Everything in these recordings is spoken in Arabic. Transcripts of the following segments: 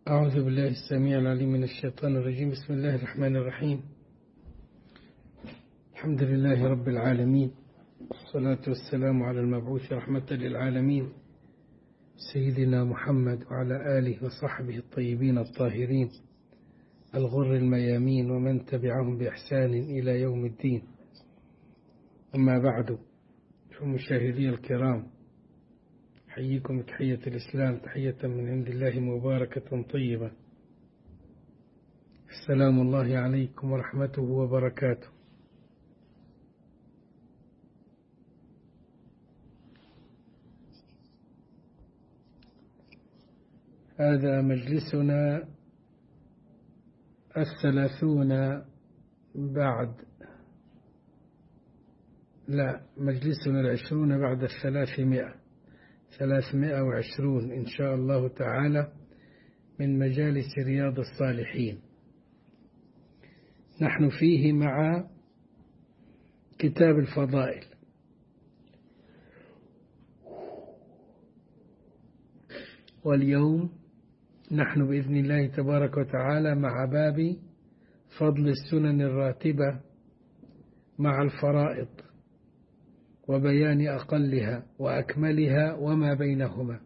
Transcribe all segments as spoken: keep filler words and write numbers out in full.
أعوذ بالله السميع العليم من الشيطان الرجيم. بسم الله الرحمن الرحيم. الحمد لله رب العالمين، والصلاة والسلام على المبعوث رحمة للعالمين سيدنا محمد وعلى آله وصحبه الطيبين الطاهرين الغر الميامين ومن تبعهم بإحسان إلى يوم الدين. أما بعد، فمشاهدي الكرام، أحييكم تحية الإسلام، تحية من عند الله مباركة طيبة. السلام الله عليكم ورحمته وبركاته. هذا مجلسنا الثلاثون بعد لا مجلسنا العشرون بعد الثلاثمائة ثلاثمائة وعشرون إن شاء الله تعالى من مجالس رياض الصالحين. نحن فيه مع كتاب الفضائل، واليوم نحن بإذن الله تبارك وتعالى مع باب فضل السنن الراتبة مع الفرائض وبيان أقلها وأكملها وما بينهما.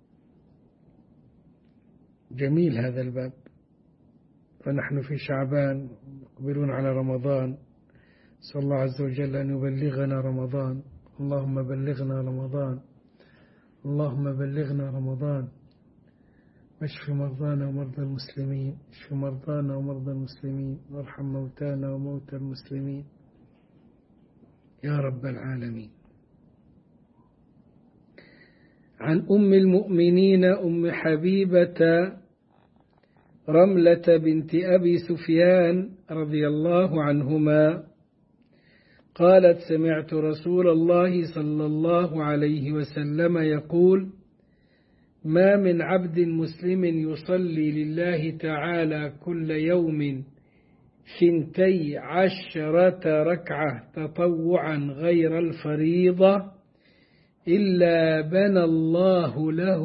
جميل هذا الباب، فنحن في شعبان مقبلون على رمضان. صلى الله عز وجل أن يبلغنا رمضان. اللهم بلغنا رمضان، اللهم بلغنا رمضان، واشف مرضانا ومرضى المسلمين، اشف مرضانا ومرضى المسلمين، وارحم موتانا وموتى المسلمين يا رب العالمين. عن أم المؤمنين أم حبيبة رملة بنت أبي سفيان رضي الله عنهما قالت: سمعت رسول الله صلى الله عليه وسلم يقول: ما من عبد مسلم يصلي لله تعالى كل يوم ثنتي عشرة ركعة تطوعا غير الفريضة إلا بنى الله له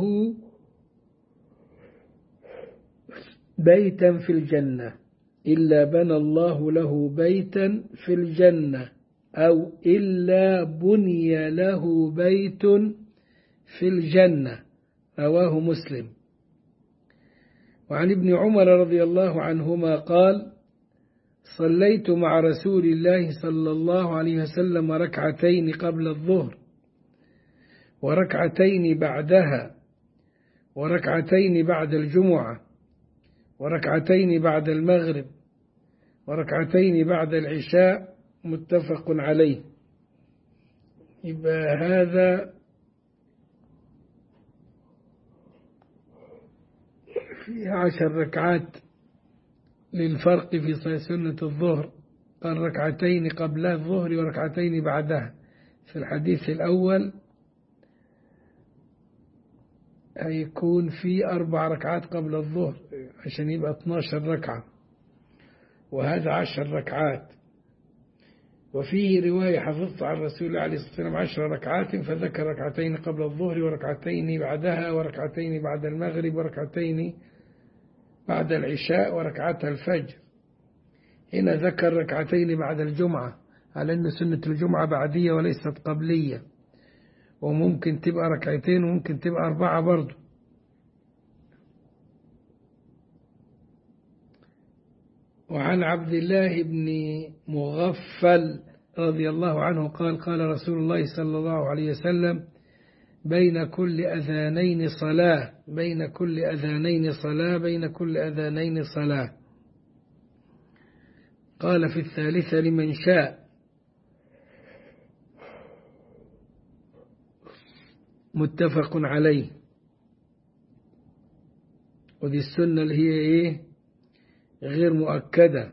بيتا في الجنة إلا بنى الله له بيتا في الجنة أو إلا بني له بيت في الجنة. رواه مسلم. وعن ابن عمر رضي الله عنهما قال: صليت مع رسول الله صلى الله عليه وسلم ركعتين قبل الظهر وركعتين بعدها وركعتين بعد الجمعة وركعتين بعد المغرب وركعتين بعد العشاء. متفق عليه. يبقى هذا في عشر ركعات للفرق في سنة الظهر. قال ركعتين قبل الظهر وركعتين بعدها. في الحديث الأول هيكون في أربع ركعات قبل الظهر عشان يبقى اثناشر ركعة، وهذا عشر ركعات. وفيه رواية حفظت عن رسول الله عليه الصلاة والسلام عشر ركعات، فذكر ركعتين قبل الظهر وركعتين بعدها وركعتين بعد المغرب وركعتين بعد العشاء وركعتها الفجر. هنا ذكر ركعتين بعد الجمعة على أن سنة الجمعة بعدية وليست قبلية، وممكن تبقى ركعتين وممكن تبقى أربعة برضو. وعن عبد الله بن مغفل رضي الله عنه قال: قال رسول الله صلى الله عليه وسلم: بين كل أذانين صلاة بين كل أذانين صلاة بين كل أذانين صلاة. قال في الثالثة لمن شاء. متفق عليه. ودي السنة اللي هي إيه؟ غير مؤكدة،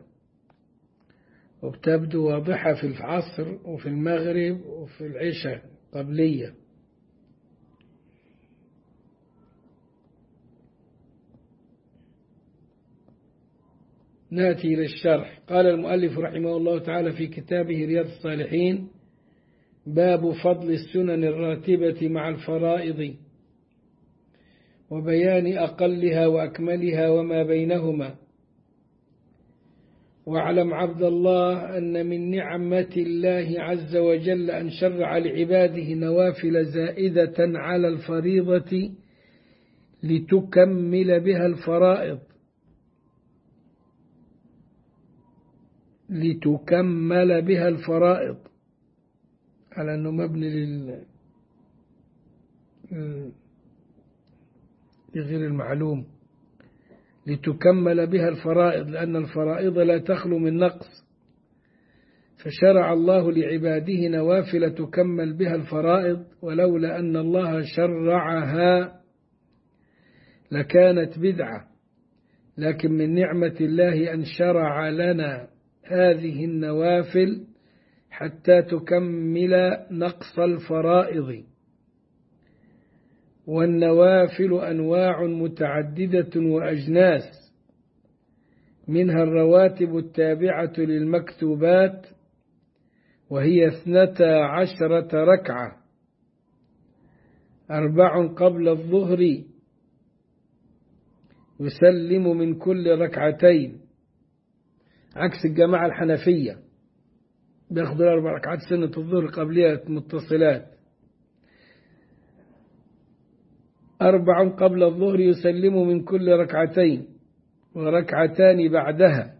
وبتبدو واضحة في العصر وفي المغرب وفي العشاء قبلية. نأتي إلى الشرح. قال المؤلف رحمه الله تعالى في كتابه رياض الصالحين: باب فضل السنن الراتبة مع الفرائض. وبيان أقلها وأكملها وما بينهما. واعلم عبد الله أن من نعمة الله عز وجل أن شرع لعباده نوافل زائدة على الفريضة لتكمل بها الفرائض لتكمل بها الفرائض على أنه مبني لل لغير المعلوم، لتكمل بها الفرائض، لأن الفرائض لا تخلو من نقص، فشرع الله لعباده نوافل تكمل بها الفرائض، ولولا أن الله شرعها لكانت بدعة، لكن من نعمة الله أن شرع لنا هذه النوافل حتى تكمل نقص الفرائض. والنوافل أنواع متعددة وأجناس، منها الرواتب التابعة للمكتوبات وهي اثنتا عشرة ركعة، أربع قبل الظهر يسلم من كل ركعتين، عكس الجماعة الحنفية بياخدوا أربع ركعات سنة الظهر قبلها متصلات. أربع قبل الظهر يسلم من كل ركعتين، وركعتان بعدها،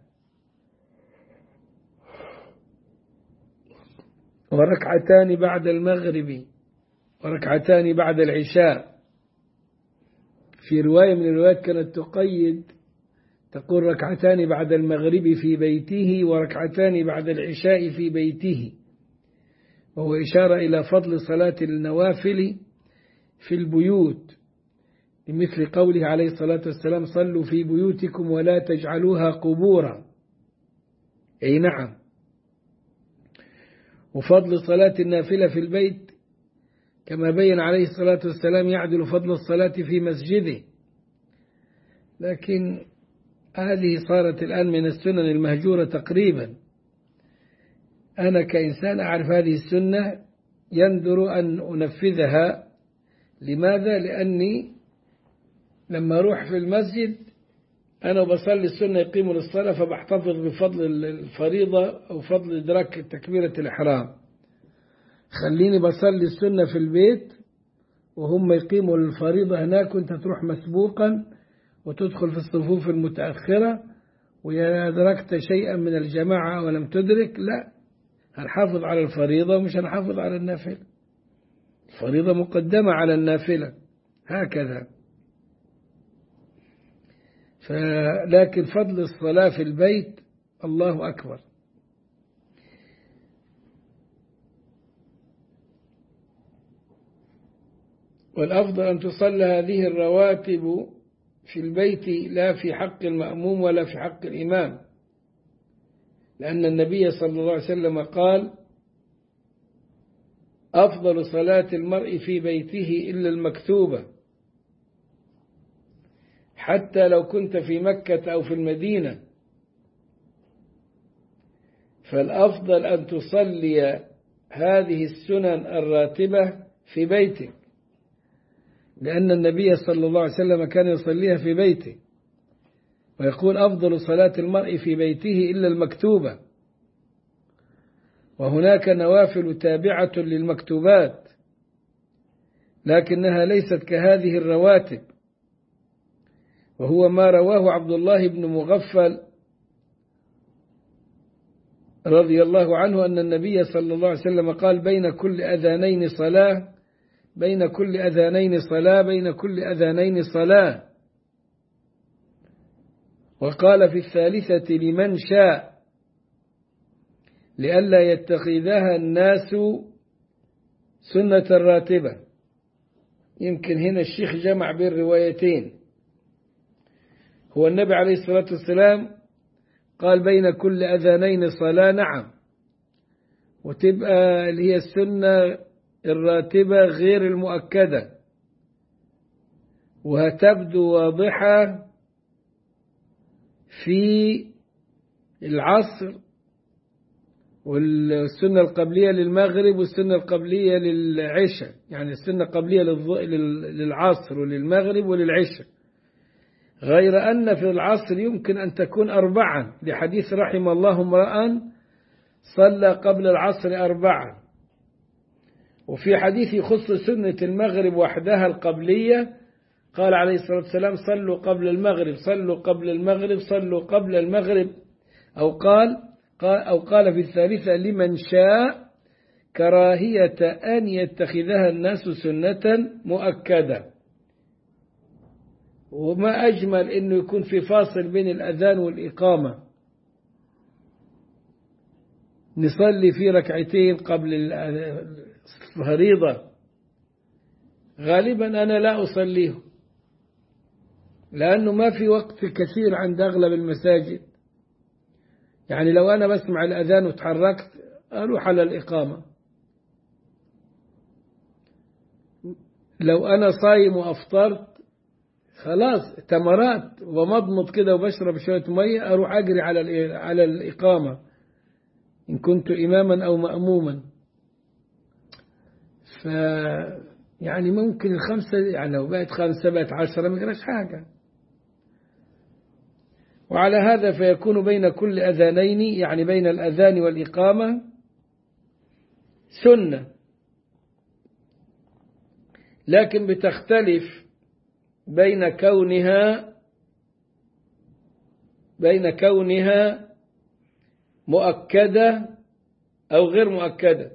وركعتان بعد المغرب، وركعتان بعد العشاء. في رواية من الروايات كانت تقيد تقول ركعتان بعد المغرب في بيته، وركعتان بعد العشاء في بيته، وهو إشارة إلى فضل صلاة النوافل في البيوت، بمثل قوله عليه الصلاة والسلام: صلوا في بيوتكم ولا تجعلوها قبورا. أي نعم. وفضل صلاة النافلة في البيت كما بين عليه الصلاة والسلام يعدل فضل الصلاة في مسجده، لكن هذه صارت الآن من السنن المهجورة تقريبا. أنا كإنسان أعرف هذه السنة يندر أن أنفذها. لماذا؟ لأني لما أروح في المسجد أنا بصلي السنة يقيم للصلاة، فبحتفظ بفضل الفريضة أو فضل إدراك تكبيرة الإحرام. خليني بصلي السنة في البيت وهم يقيموا الفريضة هناك، وانت تروح مسبوقا وتدخل في الصفوف المتأخرة، وإذا أدركت شيئا من الجماعة ولم تدرك، لا، هنحافظ على الفريضة ومش هنحافظ على النافلة. الفريضة مقدمة على النافلة، هكذا. لكن فضل الصلاة في البيت الله أكبر. والأفضل أن تصلى هذه الرواتب في البيت لا في حق المأموم ولا في حق الإمام، لأن النبي صلى الله عليه وسلم قال: أفضل صلاة المرء في بيته إلا المكتوبة، حتى لو كنت في مكة أو في المدينة، فالأفضل أن تصلي هذه السنن الراتبة في بيتك، لأن النبي صلى الله عليه وسلم كان يصليها في بيته، ويقول: أفضل صلاة المرء في بيته إلا المكتوبة. وهناك نوافل تابعة للمكتوبات، لكنها ليست كهذه الرواتب، وهو ما رواه عبد الله بن مغفل رضي الله عنه أن النبي صلى الله عليه وسلم قال: بين كل أذانين صلاة، بين كل أذانين صلاة، بين كل أذانين صلاة. وقال في الثالثة: لمن شاء، لئلا يتخذها الناس سنة راتبة. يمكن هنا الشيخ جمع بين روايتين. هو النبي عليه الصلاة والسلام قال بين كل أذانين صلاة، نعم، وتبقى اللي هي السنة الراتبة غير المؤكدة، وهتبدو واضحة في العصر والسنة القبلية للمغرب والسنة القبلية للعشاء، يعني السنة القبلية للعصر وللمغرب وللعشاء، غير أن في العصر يمكن أن تكون أربعا لحديث رحم الله امرأ صلى قبل العصر أربعا. وفي حديث يخص سنة المغرب وحدها القبلية قال عليه الصلاة والسلام صلوا قبل المغرب صلوا قبل المغرب صلوا قبل المغرب، أو قال أو قال في الثالثة لمن شاء كراهية أن يتخذها الناس سنة مؤكدة. وما أجمل أنه يكون في فاصل بين الأذان والإقامة، نصلي في ركعتين قبل الفريضة. غالبا أنا لا أصليه لأنه ما في وقت كثير عند أغلب المساجد. يعني لو أنا بسمع الأذان وتحركت أروح على الإقامة. لو أنا صايم وأفطرت خلاص تمرات ومضمض كده وبشرب شوية مية أروح أجري على على الإقامة إن كنت إماما أو مأموما. ف يعني ممكن الخمسة، يعني لو بقت خمسة بقت عشرة ما يجراش حاجة. وعلى هذا فيكون بين كل أذانين، يعني بين الأذان والإقامة سنة، لكن بتختلف بين كونها بين كونها مؤكدة أو غير مؤكدة.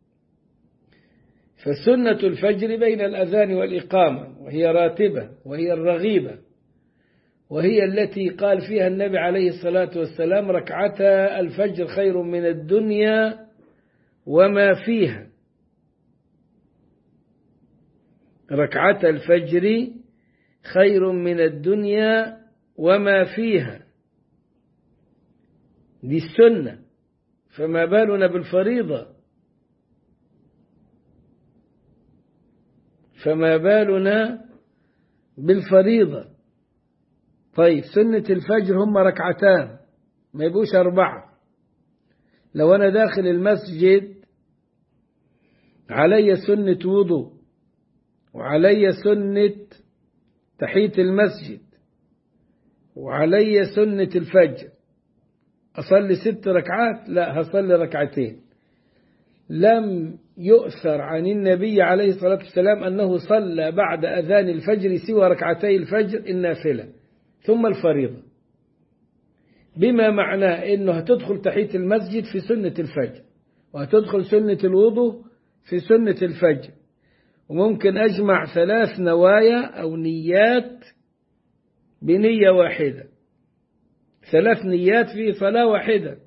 فسنة الفجر بين الأذان والإقامة، وهي راتبة وهي الرغيبة، وهي التي قال فيها النبي عليه الصلاة والسلام ركعتا الفجر خير من الدنيا وما فيها. ركعتا الفجر خير من الدنيا وما فيها، دي السنة. فما بالنا بالفريضة؟ فما بالنا بالفريضة؟ طيب سنة الفجر هم ركعتان ما يبقوش أربعة. لو أنا داخل المسجد علي سنة وضوء وعلي سنة تحية المسجد وعلي سنة الفجر، أصلي ست ركعات؟ لا، هصلي ركعتين. لم يؤثر عن النبي عليه الصلاة والسلام أنه صلى بعد أذان الفجر سوى ركعتي الفجر النافلة ثم الفريضة، بما معناه أنه هتدخل تحية المسجد في سنة الفجر، وهتدخل سنة الوضوء في سنة الفجر، وممكن أجمع ثلاث نوايا أو نيات بنية واحدة، ثلاث نيات في صلاة واحدة،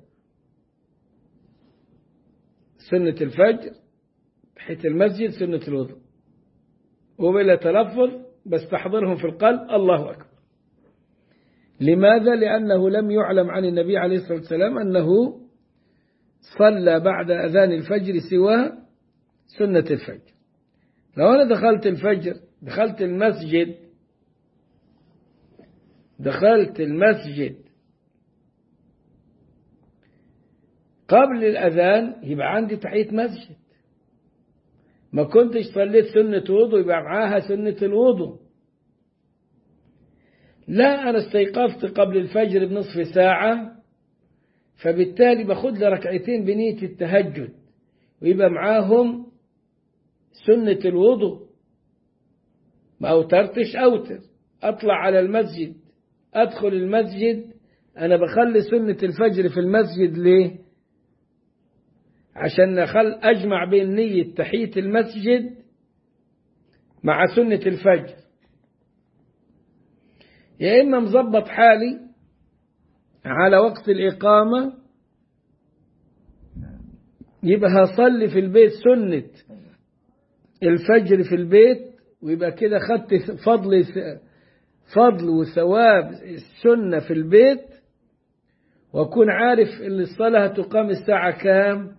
سنة الفجر تحية المسجد سنة الوضوء، وبلا تلفظ بس تحضرهم في القلب الله أكبر. لماذا؟ لأنه لم يعلم عن النبي عليه الصلاة والسلام أنه صلى بعد أذان الفجر سوى سنة الفجر. لو أنا دخلت الفجر دخلت المسجد دخلت المسجد قبل الأذان يبقى عندي تحية مسجد، ما كنتش صليت سنة وضوء يبقى معاها سنة الوضوء. لا، أنا استيقظت قبل الفجر بنصف ساعة، فبالتالي باخد لي ركعتين بنية التهجد ويبقى معاهم سنة الوضوء. ما أوترتش أوتر، أطلع على المسجد أدخل المسجد، أنا بخلي سنة الفجر في المسجد ليه؟ عشان أخل أجمع بين نية تحية المسجد مع سنة الفجر. يا إما مظبط حالي على وقت الإقامة يبقى هصلي في البيت سنة الفجر في البيت، ويبقى كده خدت فضل فضل وثواب السنة في البيت، وأكون عارف إن الصلاة هتقام الساعة كام.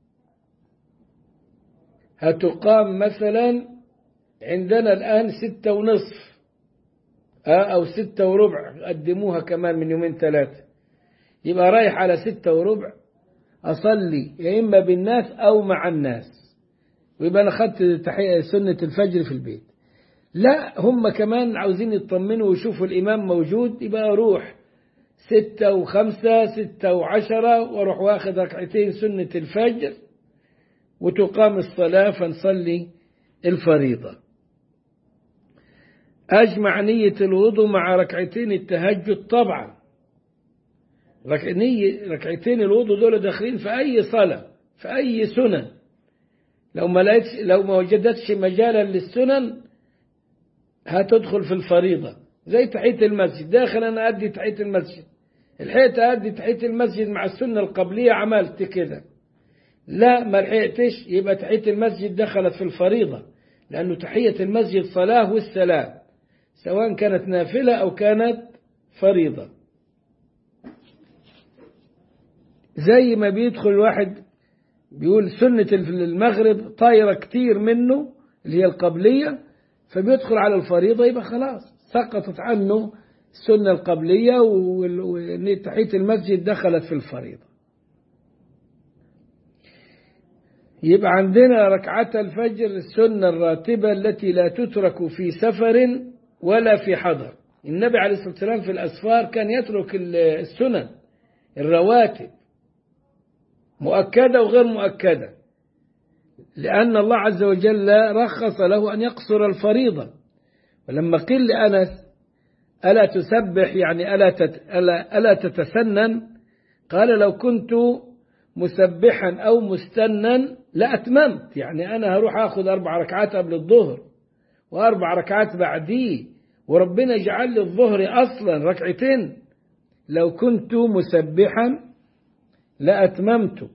هتقام مثلا عندنا الآن ستة ونصف أو ستة وربع، قدموها كمان من يومين ثلاثة، يبقى رايح على ستة وربع أصلي يا إما بالناس أو مع الناس، ويبقى أنا خدت سنة الفجر في البيت. لا، هم كمان عاوزين يطمنوا ويشوفوا الإمام موجود، يبقى أروح ستة وخمسة ستة وعشرة وأروح واخد ركعتين سنة الفجر وتقام الصلاة فنصلي الفريضة. أجمع نية الوضوء مع ركعتين التهجد طبعا. ركعتين الوضوء دول داخلين في أي صلاة في أي سنن. لو ما لقيتش لو ما وجدتش مجالا للسنن هتدخل في الفريضة. زي تحية المسجد، داخل أنا أدي تحية المسجد، الحقيقة أدي تحية المسجد مع السنة القبلية عملت كده، لا ما لحقتش يبقى تحية المسجد دخلت في الفريضة، لأنه تحية المسجد صلاة والسلام سواء كانت نافلة أو كانت فريضة. زي ما بيدخل واحد بيقول سنة المغرب طايرة كتير منه اللي هي القبلية، فبيدخل على الفريضة يبقى خلاص سقطت عنه السنة القبلية وتحية المسجد دخلت في الفريضة. يبقى عندنا ركعة الفجر السنة الراتبة التي لا تترك في سفر ولا في حضر. النبي عليه الصلاة والسلام في الأسفار كان يترك السنن الرواتب مؤكدة وغير مؤكدة، لأن الله عز وجل رخص له أن يقصر الفريضة. ولما قيل لأنس ألا تسبح يعني ألا, تت ألا, ألا تتسنن، قال لو كنت مسبحا أو مستنا لأتممت، يعني أنا هروح أخذ أربع ركعات قبل الظهر وأربع ركعات بعديه، وربنا جعل لي الظهر أصلا ركعتين، لو كنت مسبحا لأتممت.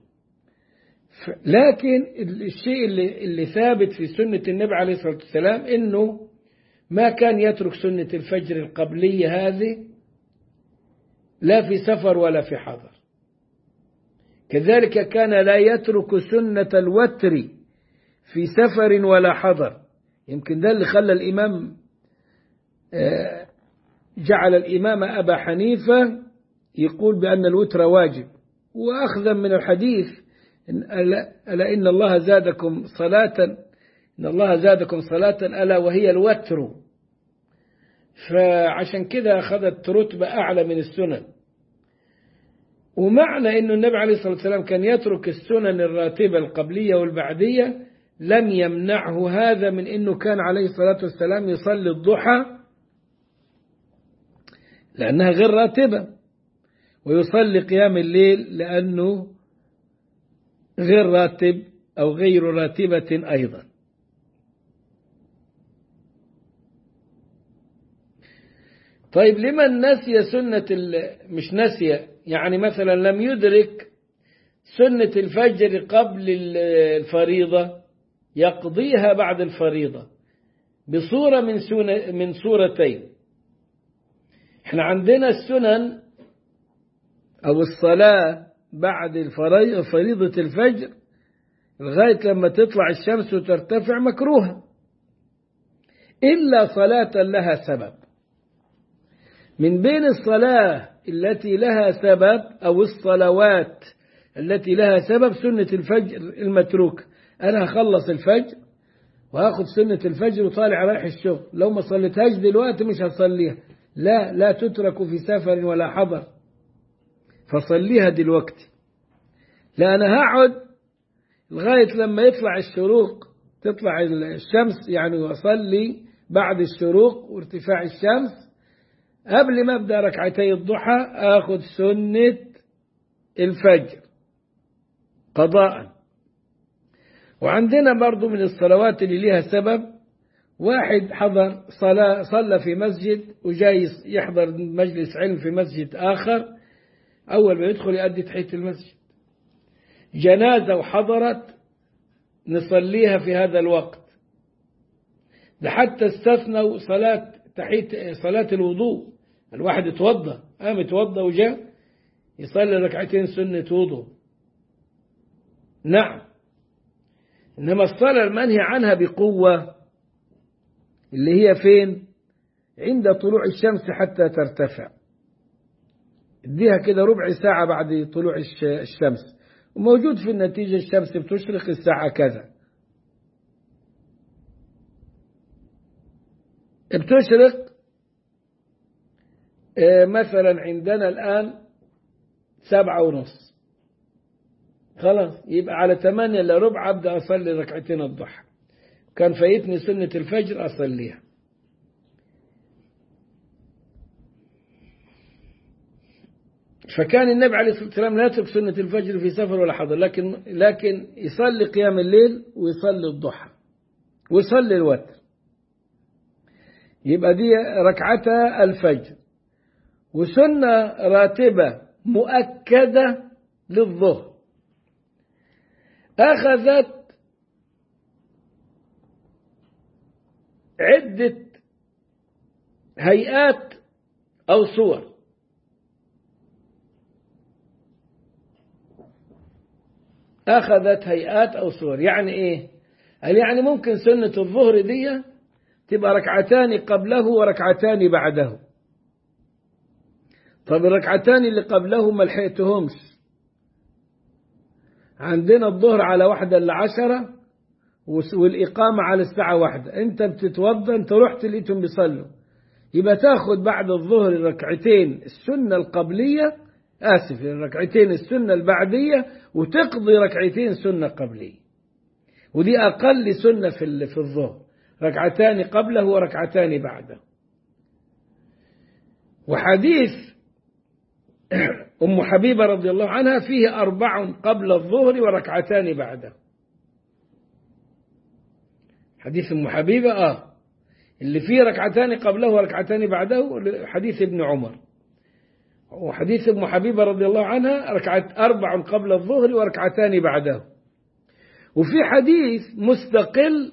لكن الشيء اللي, اللي ثابت في سنة النبي عليه الصلاة والسلام إنه ما كان يترك سنة الفجر القبلية هذه لا في سفر ولا في حضر. كذلك كان لا يترك سنة الوتر في سفر ولا حضر. يمكن ده اللي خلى الإمام جعل الإمام أبا حنيفة يقول بأن الوتر واجب، وأخذا من الحديث ألا إن الله زادكم صلاة إن الله زادكم صلاة ألا وهي الوتر، فعشان كده أخذت رتبة أعلى من السنن. ومعنى أن النبي عليه الصلاة والسلام كان يترك السنن الراتبة القبلية والبعدية لم يمنعه هذا من أنه كان عليه الصلاة والسلام يصلي الضحى لأنها غير راتبة، ويصلي قيام الليل لأنه غير راتب أو غير راتبة أيضا. طيب لمن نسي سنة مش نسي يعني مثلا لم يدرك سنة الفجر قبل الفريضة يقضيها بعد الفريضة بصورة من من صورتين. احنا عندنا السنن أو الصلاة بعد فريضة الفجر لغاية لما تطلع الشمس وترتفع مكروهة إلا صلاة لها سبب. من بين الصلاة التي لها سبب أو الصلوات التي لها سبب سنة الفجر المتروك. أنا هخلص الفجر وهاخد سنة الفجر وطالع رايح الشغل، لو ما صليتهاش دلوقتي مش هصليها، لا لا تترك في سفر ولا حضر فصليها دلوقتي. لا أنا هقعد لغاية لما يطلع الشروق تطلع الشمس يعني وأصلي بعد الشروق وارتفاع الشمس قبل ما أبدأ ركعتي الضحى آخذ سنة الفجر قضاء. وعندنا برضو من الصلوات اللي لها سبب، واحد حضر صلاة صلى في مسجد وجاي يحضر مجلس علم في مسجد آخر، أول ما يدخل يؤدي تحية المسجد. جنازة وحضرت نصليها في هذا الوقت. ده حتى استثنوا صلاة تحية صلاة الوضوء، الواحد يتوضأ قام يتوضأ وجاء يصلي ركعتين سنة وضوء. نعم، إنما الصلاة المنهي عنها بقوة اللي هي فين؟ عند طلوع الشمس حتى ترتفع، اديها كده ربع ساعة بعد طلوع الشمس وموجود في النتيجة الشمس بتشرق الساعة كذا، بتشرق مثلا عندنا الآن سبعة ونص، خلاص يبقى على ثمانية إلا ربع أبدأ أصلي ركعتين الضحى، كان فايتني سنة الفجر أصليها. فكان النبي عليه الصلاة والسلام لا يترك سنة الفجر في سفر ولا حضر، لكن لكن يصلي قيام الليل ويصلي الضحى ويصلي الوتر. يبقى دي ركعتا الفجر. وسنة راتبة مؤكدة للظهر أخذت عدة هيئات أو صور. أخذت هيئات أو صور يعني إيه؟ قال يعني ممكن سنة الظهر دي تبقى ركعتان قبله وركعتان بعده. طب الركعتان اللي قبله ما لحقتهمش، عندنا الظهر على واحدة إلا عشرة والإقامة على الساعة واحدة، أنت بتتوضى أنت رحت لقيتهم بيصلوا، يبقى تاخد بعد الظهر ركعتين السنة القبلية آسف ركعتين السنة البعدية وتقضي ركعتين سنة قبلية، ودي أقل سنة في في الظهر، ركعتان قبله وركعتان بعده. وحديث أم حبيبة رضي الله عنها فيه أربع قبل الظهر وركعتان بعده. حديث أم حبيبة آه اللي فيه ركعتان قبله وركعتان بعده حديث ابن عمر. وحديث أم حبيبة رضي الله عنها ركعت أربع قبل الظهر وركعتان بعده. وفي حديث مستقل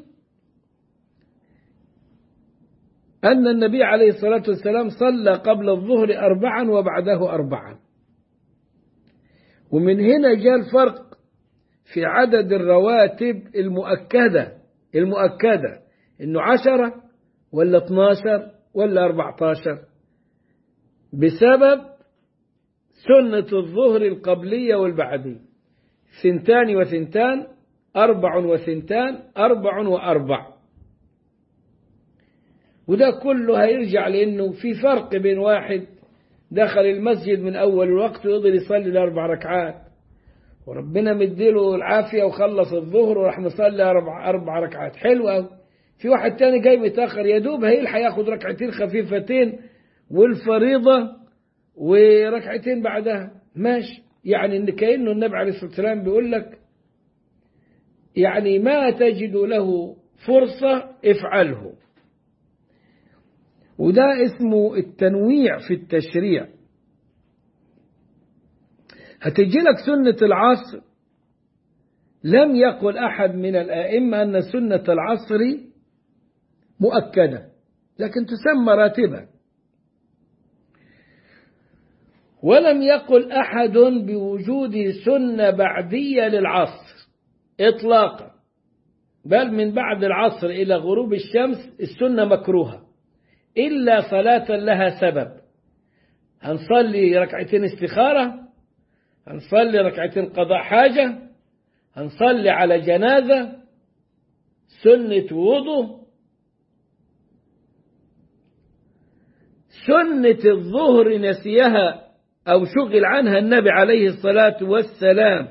أن النبي عليه الصلاة والسلام صلى قبل الظهر أربعا وبعده أربعا. ومن هنا جاء الفرق في عدد الرواتب المؤكدة المؤكدة إنه عشرة ولا اثناشر ولا أربعتاشر، بسبب سنة الظهر القبلية والبعدية، ثنتان وثنتان أربع وثنتان أربع وأربع. وده كله هيرجع لأنه في فرق بين واحد دخل المسجد من أول الوقت ويقدر يصلي الأربع ركعات وربنا مديله العافية وخلص الظهر وراح مصلي أربع, أربع ركعات حلو أوي. في واحد تاني جاي متأخر يدوب هيلحق ياخد ركعتين خفيفتين والفريضة وركعتين بعدها ماشي. يعني إن كأنه النبي عليه الصلاة والسلام بيقول لك يعني ما تجد له فرصة افعله. وده اسمه التنويع في التشريع. هتجي لك سنة العصر، لم يقل أحد من الآئمة أن سنة العصر مؤكدة، لكن تسمى راتبة. ولم يقل أحد بوجود سنة بعدية للعصر إطلاقا، بل من بعد العصر إلى غروب الشمس السنة مكروهة إلا صلاة لها سبب. هنصلي ركعتين استخارة، هنصلي ركعتين قضاء حاجة، هنصلي على جنازة، سنة وضوء. سنة الظهر نسيها أو شغل عنها النبي عليه الصلاة والسلام،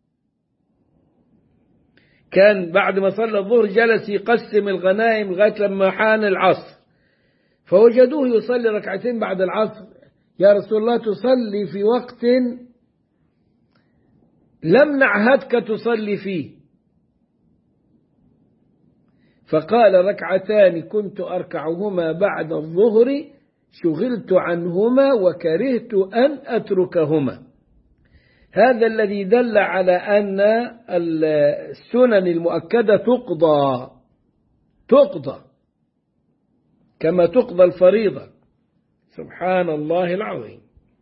كان بعد ما صلى الظهر جلس يقسم الغنائم لغاية لما حان العصر، فوجدوه يصلي ركعتين بعد العصر. يا رسول الله تصلي في وقت لم نعهدك تصلي فيه، فقال ركعتان كنت أركعهما بعد الظهر شغلت عنهما وكرهت أن أتركهما. هذا الذي دل على أن السنن المؤكدة تقضى تقضى كما تقضى الفريضة. سبحان الله العظيم.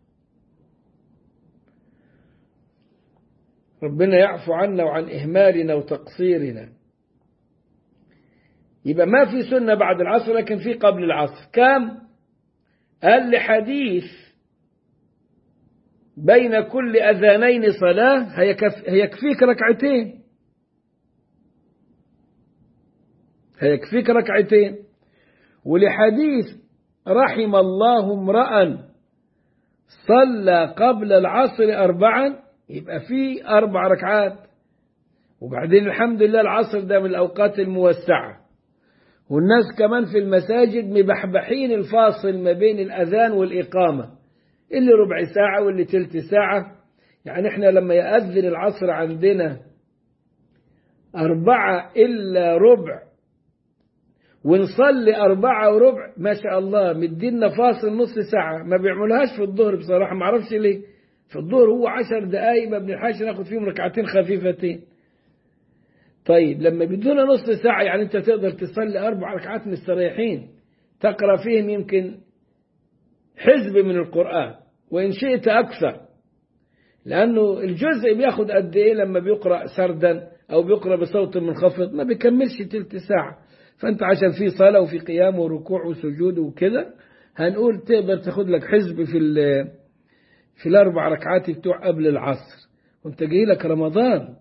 ربنا يعفو عنا وعن إهمالنا وتقصيرنا. يبقى ما في سنة بعد العصر لكن في قبل العصر. كم؟ قال لحديث بين كل أذانين صلاة هيكف هيكفيك ركعتين، هيكفيك ركعتين. ولحديث رحم الله امرأ صلى قبل العصر أربعا، يبقى في أربع ركعات. وبعدين الحمد لله العصر ده من الأوقات الموسعة، والناس كمان في المساجد مبحبحين الفاصل ما بين الأذان والإقامة، اللي ربع ساعة واللي تلت ساعة. يعني احنا لما يأذن العصر عندنا أربعة إلا ربع ونصلي أربعة وربع، ما شاء الله مدينا فاصل نص ساعة. ما بيعملهاش في الظهر بصراحة، ما عرفش ليه. في الظهر هو عشر دقايق ما بنلحقش ناخد فيهم ركعتين خفيفتين. طيب لما بيدونا نص ساعة يعني أنت تقدر تصلي أربع ركعات مستريحين، تقرأ فيهم يمكن حزب من القرآن وإن شئت أكثر، لأنه الجزء بياخد قد إيه لما بيقرأ سردا أو بيقرأ بصوت منخفض؟ ما بيكملش تلت ساعة. فأنت عشان في صلاة وفي قيام وركوع وسجود وكده، هنقول تقدر تاخد لك حزب في في الأربع ركعات بتوع قبل العصر، وأنت جاي لك رمضان،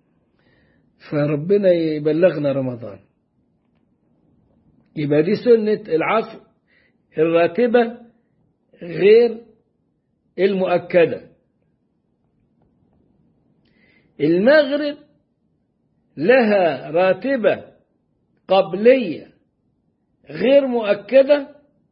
فربنا يبلغنا رمضان. يبقى دي سنة العصر الراتبة غير المؤكدة. المغرب لها راتبة قبلية غير مؤكدة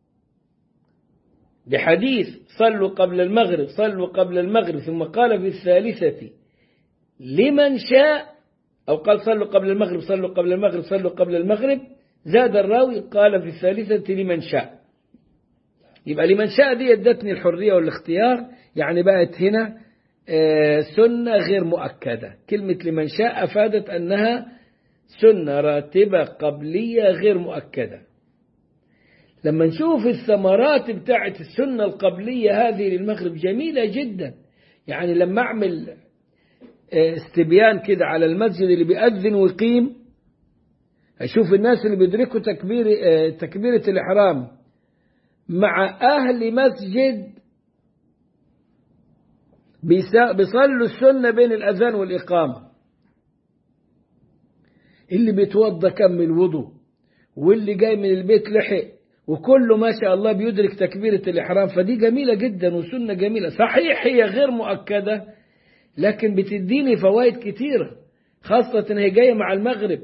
بحديث صلوا قبل المغرب صلوا قبل المغرب، ثم قال في الثالثة لمن شاء، أو قال صلوا قبل المغرب صلوا قبل المغرب صلوا قبل المغرب، زاد الراوي قال في الثالثة لمن شاء. يبقى لمن شاء دي ادتني الحرية والاختيار، يعني بقت هنا سنة غير مؤكدة. كلمة لمن شاء أفادت أنها سنة راتبة قبلية غير مؤكدة. لما نشوف الثمرات بتاعت السنة القبلية هذه للمغرب جميلة جدا. يعني لما أعمل استبيان كده على المسجد اللي بيأذن ويقيم، أشوف الناس اللي بيدركوا تكبير تكبيرة الإحرام مع أهل مسجد بيصلوا السنة بين الأذان والإقامة، اللي بيتوضى كمل وضوء، واللي جاي من البيت لحق، وكله ما شاء الله بيدرك تكبيرة الإحرام. فدي جميلة جدا وسنة جميلة. صحيح هي غير مؤكدة، لكن بتديني فوائد كتيرة، خاصة إن هي جاية مع المغرب.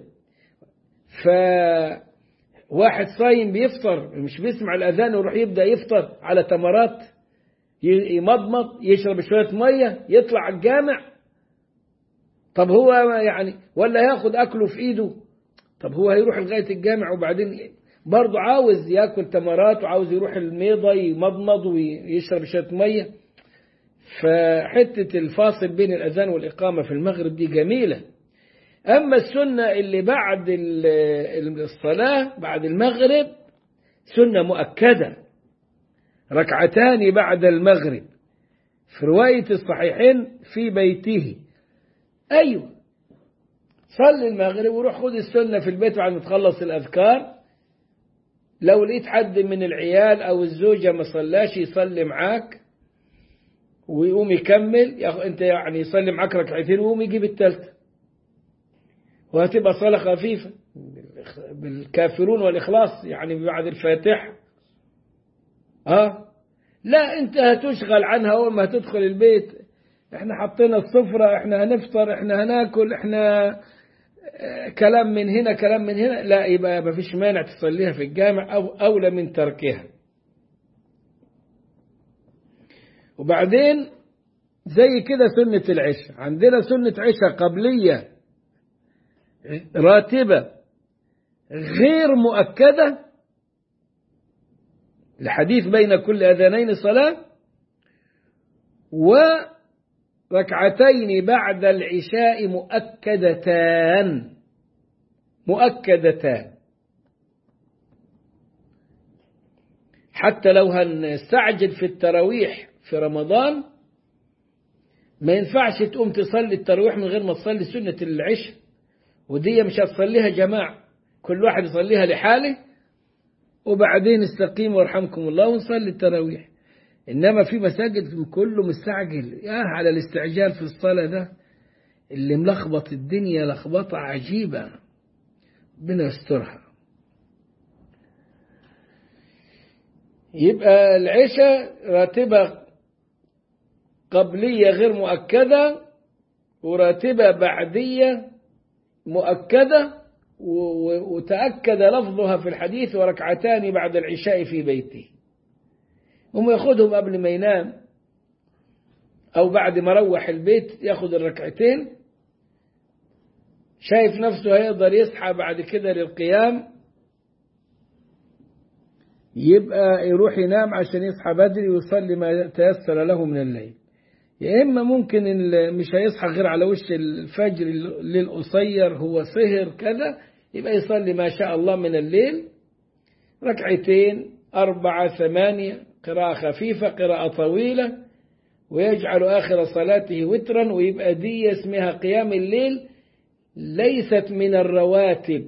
فواحد صايم بيفطر مش بيسمع الأذان ويروح يبدأ يفطر على تمرات، يمضمض يشرب شوية مية يطلع الجامع. طب هو يعني ولا ياخد أكله في إيده؟ طب هو هيروح لغاية الجامع وبعدين برضه عاوز ياكل تمرات وعاوز يروح الميضة يمضمض ويشرب شوية مية. فحتة الفاصل بين الأذان والإقامة في المغرب دي جميلة. أما السنة اللي بعد الصلاة بعد المغرب سنة مؤكدة، ركعتان بعد المغرب في رواية الصحيحين في بيته. أيوة، صلي المغرب وروح خد السنة في البيت بعد ما تخلص الأذكار. لو لقيت حد من العيال أو الزوجة ما صلاش يصلي معاك ويقوم يكمل، أنت يعني يصلي معاك ركعتين ويقوم يجيب الثالثة، وهتبقى صلاة خفيفة بالكافرون والإخلاص يعني بعد الفاتحة. ها لا، أنت هتشغل عنها أول ما هتدخل البيت. إحنا حطينا السفرة، إحنا هنفطر، إحنا هناكل، إحنا كلام من هنا كلام من هنا. لا، يبقى ما فيش مانع تصليها في الجامع أو أولى من تركها. وبعدين زي كده سنة العشاء، عندنا سنة عشاء قبلية راتبة غير مؤكدة لحديث بين كل أذانين صلاة، وركعتين بعد العشاء مؤكدتان مؤكدتان. حتى لو هنستعجل في التراويح في رمضان ما ينفعش تقوم تصلي التراويح من غير ما تصلي سنة العشاء، ودي مش هتصليها جماعة، كل واحد يصليها لحاله وبعدين استقيموا وارحمكم الله ونصلي التراويح. إنما في مساجد كله مستعجل، يا على الاستعجال في الصلاة ده اللي ملخبط الدنيا لخبطة عجيبة، ربنا يسترها. يبقى العشاء راتبة قبلية غير مؤكدة، وراتبة بعدية مؤكدة، وتأكد لفظها في الحديث وركعتان بعد العشاء في بيته. هم ياخدهم قبل ما ينام أو بعد ما روح البيت ياخد الركعتين، شايف نفسه هيقدر يصحى بعد كده للقيام، يبقى يروح ينام عشان يصحى بدري ويصلي ما تيسر له من الليل. يا إما ممكن مش هيصحى غير على وش الفجر للقصير، هو سهر كذا، يبقى يصلي ما شاء الله من الليل ركعتين أربعة ثمانية، قراءة خفيفة قراءة طويلة، ويجعل آخر صلاته وترا، ويبقى دي اسمها قيام الليل، ليست من الرواتب،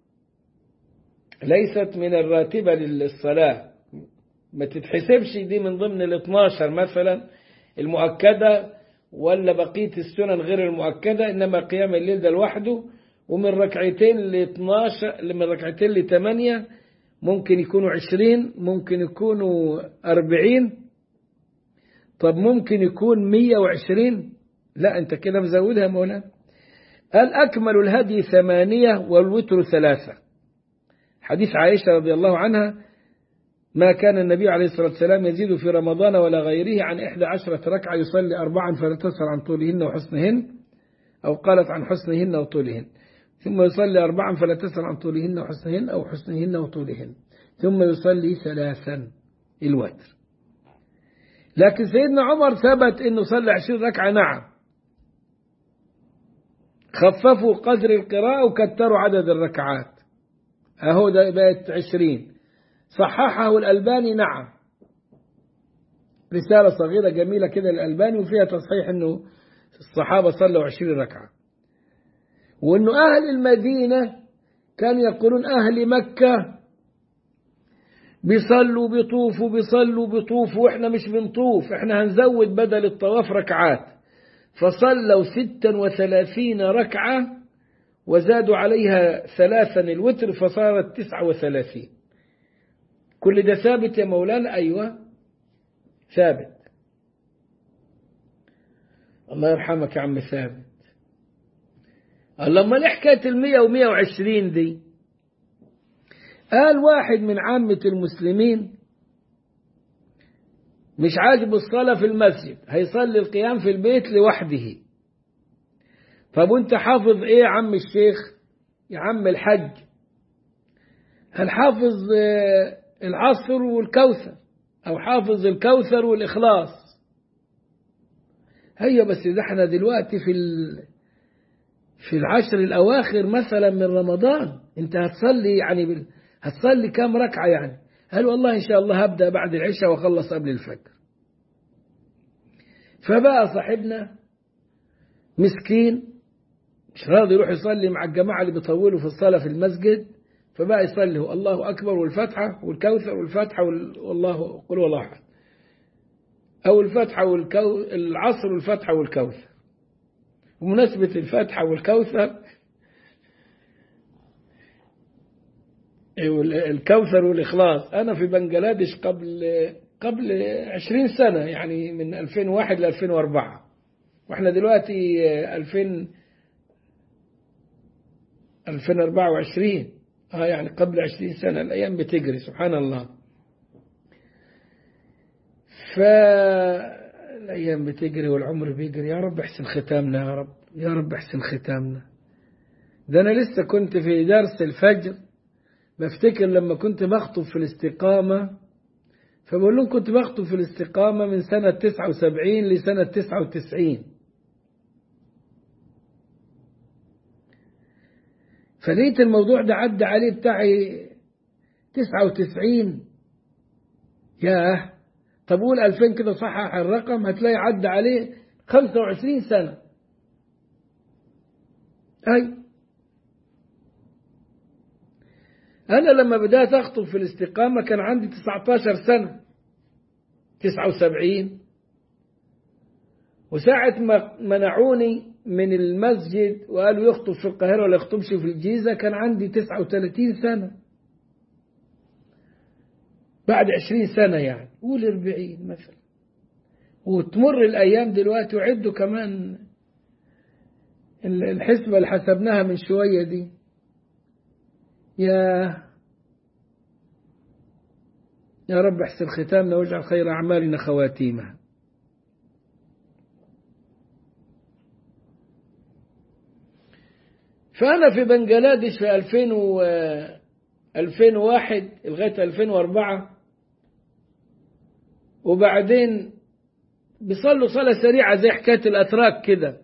ليست من الراتبة للصلاة، ما تتحسبش دي من ضمن الاثناشر مثلا المؤكدة ولا بقية السنن غير المؤكدة، إنما قيام الليل ده لوحده. ومن ركعتين لاثناشر، من ركعتين لثمانية، ممكن يكونوا عشرين، ممكن يكونوا أربعين، طب ممكن يكون مية وعشرين، لا أنت كده مزودها مولانا. قال أكمل الهدي ثمانية والوتر ثلاثة. حديث عائشة رضي الله عنها: ما كان النبي عليه الصلاة والسلام يزيد في رمضان ولا غيره عن إحدى عشرة ركعة، يصلي أربعا فلا تسأل عن طولهن وحسنهن، أو قالت عن حسنهن وطولهن، ثم يصلي أربعا فلا تسأل عن طولهن وحسنهن، أو حسنهن وطولهن، ثم يصلي ثلاثا الوتر. لكن سيدنا عمر ثبت أنه صلى عشرين ركعة، نعم، خففوا قدر القراءة وكتروا عدد الركعات، أهو ده بقت عشرين. صححه الألباني، نعم، رسالة صغيرة جميلة كده الألباني، وفيها تصحيح أنه الصحابة صلوا عشرين ركعة، وأنه أهل المدينة كانوا يقولون أهل مكة بيصلوا بيطوفوا بيصلوا بيطوفوا، وإحنا مش بنطوف، إحنا هنزود بدل الطواف ركعات، فصلوا ستا وثلاثين ركعة وزادوا عليها ثلاثا الوتر فصارت تسعة وثلاثين. كل ده ثابت يا مولانا؟ أيوة ثابت، الله يرحمك يا عم ثابت. لما حكاية المية ومية وعشرين دي، قال واحد من عامة المسلمين مش عاجب الصلاة في المسجد، هيصلي القيام في البيت لوحده. طب وانت حافظ ايه يا عم الشيخ يا عم الحج؟ هنحافظ العصر والكوثر، او حافظ الكوثر والإخلاص. هيا بس ده احنا دلوقتي في في العشر الأواخر مثلا من رمضان، انت هتصلي يعني بال... هتصلي كام ركعة يعني؟ قال والله إن شاء الله هبدأ بعد العشاء وأخلص قبل الفجر. فبقى صاحبنا مسكين مش راضي يروح يصلي مع الجماعة اللي بيطولوا في الصلاة في المسجد، فبقى يصلي هو الله أكبر والفتحة والكوثر والفتحة والله قل والله أحد، أو الفتحة والكو العصر والفتحة والكوثر. ومناسبة الفتحة والكوثر، الكوثر والإخلاص، أنا في بنجلاديش قبل قبل عشرين سنة، يعني من ألفين وواحد ل ألفين وأربعة، وإحنا دلوقتي ألفين ألفين وأربعة وعشرين، آه يعني قبل عشرين سنة. الأيام بتجري سبحان الله. فالأيام بتجري والعمر بيجري، يا رب احسن ختامنا، يا رب يا رب احسن ختامنا. ده أنا لسه كنت في درس الفجر بفتكر لما كنت بخطب في الاستقامة، فبقول لهم كنت بخطب في الاستقامة من سنة تسعة وسبعين لسنة تسعة وتسعين، فلقيت الموضوع ده عدى عليه بتاعي تسعة وتسعين. ياه، طب قول ألفين كده صحح الرقم هتلاقي عدى عليه خمسة وعشرين سنة. أي أنا لما بدأت أخطب في الاستقامة كان عندي تسعة عشر سنة، تسعة وسبعين. وساعة ما منعوني من المسجد وقالوا يخطب في القاهرة ولا يخطبش في الجيزة كان عندي تسعة وثلاثين سنة. بعد عشرين سنة يعني قول أربعين مثلا. وتمر الأيام دلوقتي وعدوا كمان الحسبة اللي حسبناها من شوية دي. يا يا رب احسن ختامنا واجعل خير أعمالنا خواتيمها. فأنا في بنجلاديش في ألفين و ألفين وواحد لغاية ألفين وأربعة، وبعدين بيصلوا صلاة سريعة زي حكاية الأتراك كده.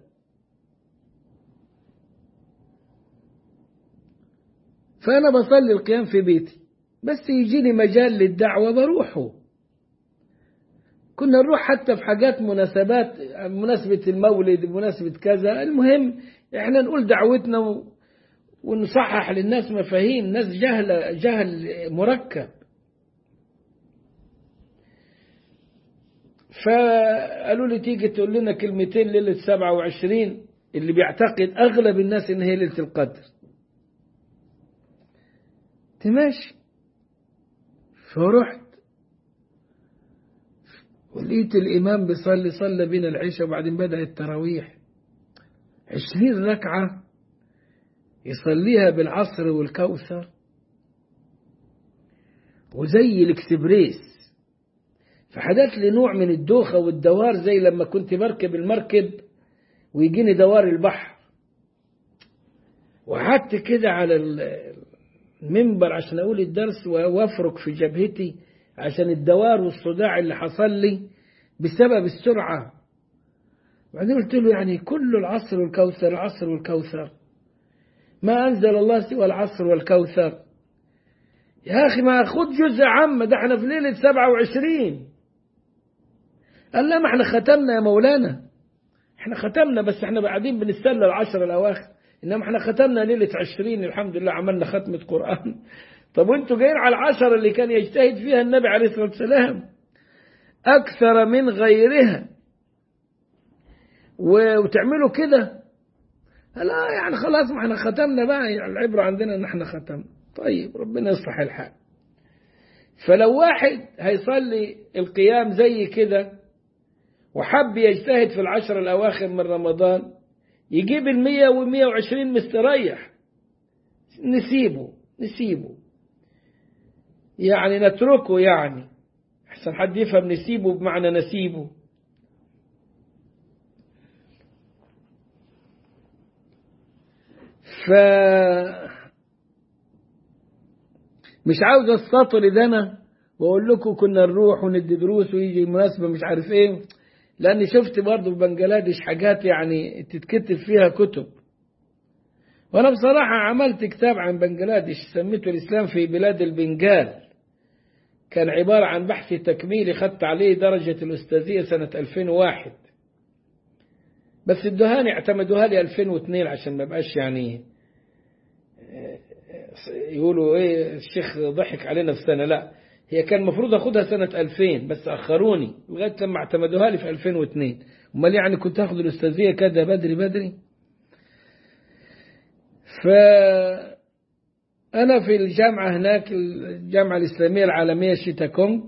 فأنا بصلي القيام في بيتي، بس يجيني مجال للدعوة بروحه. كنا نروح حتى في حاجات مناسبات، مناسبة المولد، مناسبة كذا، المهم احنا نقول دعوتنا ونصحح للناس مفاهيم. الناس جهل جهل مركب. فقالوا لي تيجي تقول لنا كلمتين ليلة سبعة وعشرين اللي بيعتقد أغلب الناس إن هي ليلة القدر. تماشي. فرحت ولقيت الإمام بيصلي، صلى بنا العشاء وبعدين بدأ التراويح عشرين ركعة يصليها بالعصر والكوثر وزي الاكسبريس. فحدث لي نوع من الدوخة والدوار زي لما كنت بركب المركب ويجيني دوار البحر. وقعدت كده على المنبر عشان أقول الدرس وأفرك في جبهتي عشان الدوار والصداع اللي حصل لي بسبب السرعة. بعدين قلت له يعني كل العصر والكوثر، العصر والكوثر، ما أنزل الله سوى العصر والكوثر. يا أخي ما خد جزء عامة، ده احنا في ليلة سبعة وعشرين. قال لا ما احنا ختمنا يا مولانا، احنا ختمنا بس احنا قاعدين بنستنى العشر الأواخر، إنما احنا ختمنا ليلة عشرين الحمد لله، عملنا ختمة قرآن. طب وانتوا جايين على العشر اللي كان يجتهد فيها النبي عليه الصلاة والسلام أكثر من غيرها وتعملوا كده؟ لا يعني خلاص ما احنا ختمنا بقى، يعني العبرة عندنا ان احنا ختمنا. طيب ربنا يصلح الحال. فلو واحد هيصلي القيام زي كده وحب يجتهد في العشر الأواخر من رمضان يجيب المية والمية وعشرين مستريح، نسيبه نسيبه يعني نتركه، يعني أحسن حد يفهم نسيبه بمعنى نسيبه. ف مش عاوز استطرد ده انا واقول لكم كنا نروح وندي دروس ويجي مناسبة مش عارف ايه، لاني شفت برضه في بنجلاديش حاجات يعني تتكتب فيها كتب. وانا بصراحة عملت كتاب عن بنجلاديش سميته الاسلام في بلاد البنغال، كان عبارة عن بحث تكميلي خدت عليه درجة الاستاذية سنة ألفين وواحد، بس الدهاني اعتمدوها لي ألفين واثنين عشان ما بقاش يعني يقولوا ايه الشيخ ضحك علينا في سنة. لا هي كان المفروض اخدها سنة ألفين بس اخروني لغاية لما اعتمدوها لي في ألفين واثنين. امال يعني كنت اخد الاستاذية كده بدري بدري. فانا في الجامعة هناك الجامعة الإسلامية العالمية شيتاكونغ،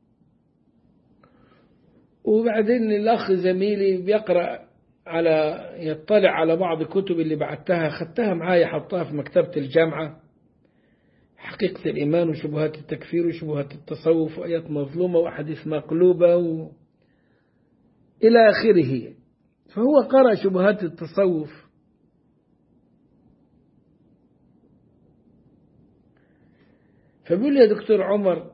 وبعدين الاخ زميلي بيقرأ على يطلع على بعض الكتب اللي بعتها، خدتها معايا حطها في مكتبة الجامعة، حقيقة الإيمان وشبهات التكفير وشبهات التصوف وآيات مظلومة وأحاديث مقلوبة و... إلى آخره. فهو قرأ شبهات التصوف، فبيقول لي يا دكتور عمر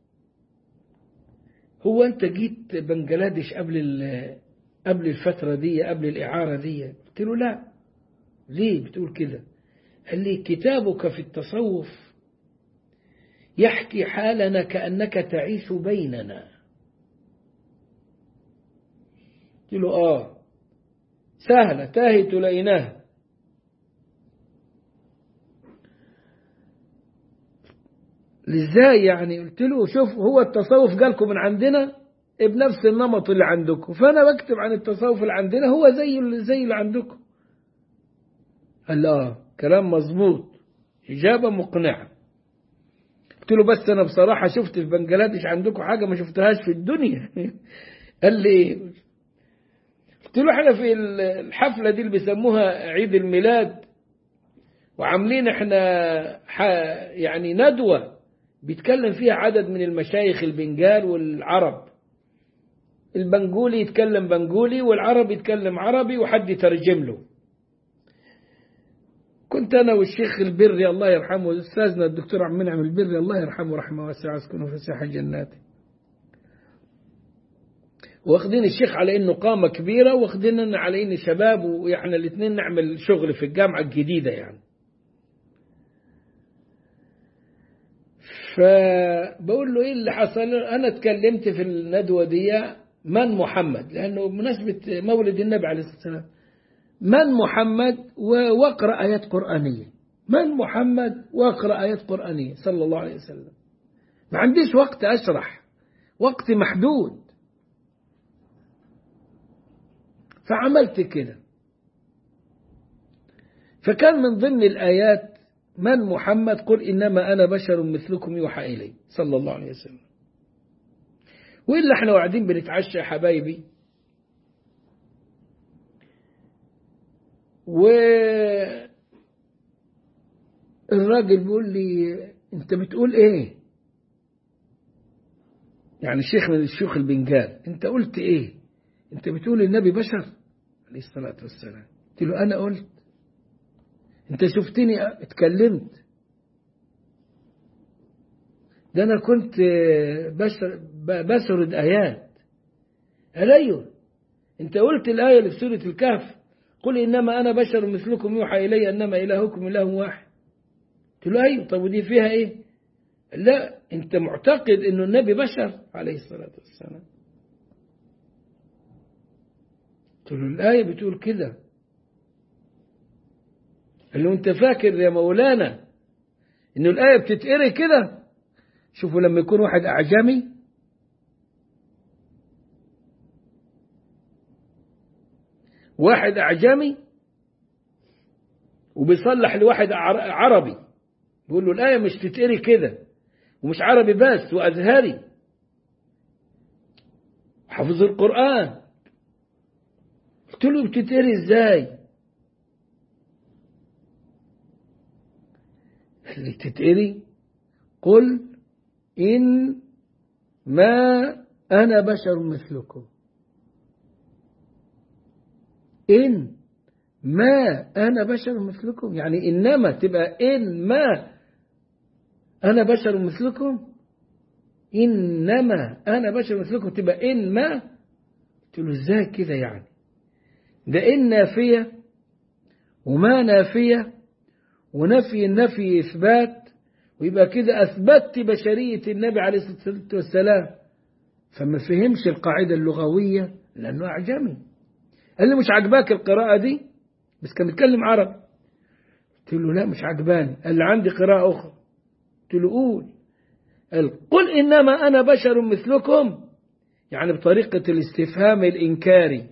هو أنت جيت بنجلاديش قبل قبل الفترة دي، قبل الإعارة دي؟ قلت له لا. ليه بتقول كده؟ قال لي كتابك في التصوف يحكي حالنا كأنك تعيش بيننا. قلت له آه سهلة تاهت لقيناها. ازاي يعني؟ قلت له شوف هو التصوف جالكم من عندنا بنفس النمط اللي عندكم، فأنا بكتب عن التصوف اللي عندنا هو زي اللي زي اللي عندكم. قال لا كلام مظبوط، إجابة مقنعة. قلت له بس أنا بصراحة شفت في بنجلاديش عندكم حاجة ما شفتهاش في الدنيا. قال لي، قلت له احنا في الحفلة دي اللي بيسموها عيد الميلاد وعاملين احنا يعني ندوة بيتكلم فيها عدد من المشايخ البنجال والعرب، البنجولي يتكلم بنجولي والعرب يتكلم عربي وحد يترجم له. كنت أنا والشيخ البري الله يرحمه أستاذنا الدكتور عم منعم البري الله يرحمه رحمه واسعة اسكنه في ساحة جناته، واخدين الشيخ على إنه قامة كبيرة واخديننا على إن شباب وإحنا الاثنين نعمل شغل في الجامعة الجديدة يعني. فبقول له إيه اللي حصل؟ أنا اتكلمت في الندوة دي من محمد، لأنه بمناسبة مولد النبي عليه الصلاة والسلام، من محمد واقرأ آيات قرآنية، من محمد واقرأ آيات قرآنية صلى الله عليه وسلم. ما عنديش وقت أشرح، وقت محدود، فعملت كده. فكان من ضمن الآيات من محمد قل إنما أنا بشر مثلكم يوحى إلي صلى الله عليه وسلم. وإلا احنا قاعدين بنتعشى يا حبايبي، والراجل بيقول لي انت بتقول ايه؟ يعني الشيخ من الشيوخ البنجال، انت قلت ايه؟ انت بتقول النبي بشر عليه الصلاة والسلام. قلت له انا قلت؟ انت شفتني اتكلمت؟ ده انا كنت بسرد ايات. قال ايوه، انت قلت الايه اللي في سوره الكهف قل انما انا بشر مثلكم يوحى الي انما الهكم اله واحد. قلت له ايوه، طب ودي فيها ايه؟ لا انت معتقد انه النبي بشر عليه الصلاه والسلام. قلت له الايه بتقول كده. قال له انت فاكر يا مولانا انه الايه بتتقري كده؟ شوفوا لما يكون واحد اعجمي واحد اعجمي وبيصلح لواحد عربي بيقول له الايه مش تتقري كده، ومش عربي بس وازهري حافظ القرآن. قلت له بتتقري ازاي؟ اللي تتقري قل إن ما أنا بشر مثلكم، إن ما أنا بشر مثلكم، يعني إنما تبقى إن ما أنا بشر مثلكم، إنما أنا بشر مثلكم تبقى إن ما. قلت له إزاي كده يعني؟ ده إن نافية وما نافية ونفي النفي إثبات، ويبقى كده أثبتت بشرية النبي عليه الصلاة والسلام. فما فهمش القاعدة اللغوية لأنه أعجمي. قال لي مش عجباك القراءة دي؟ بس كان بيتكلم عربي. قلت له لا مش عجباني. قال لي عندي قراءة أخرى. قلت له قول. قال قل إنما أنا بشر مثلكم، يعني بطريقة الاستفهام الإنكاري.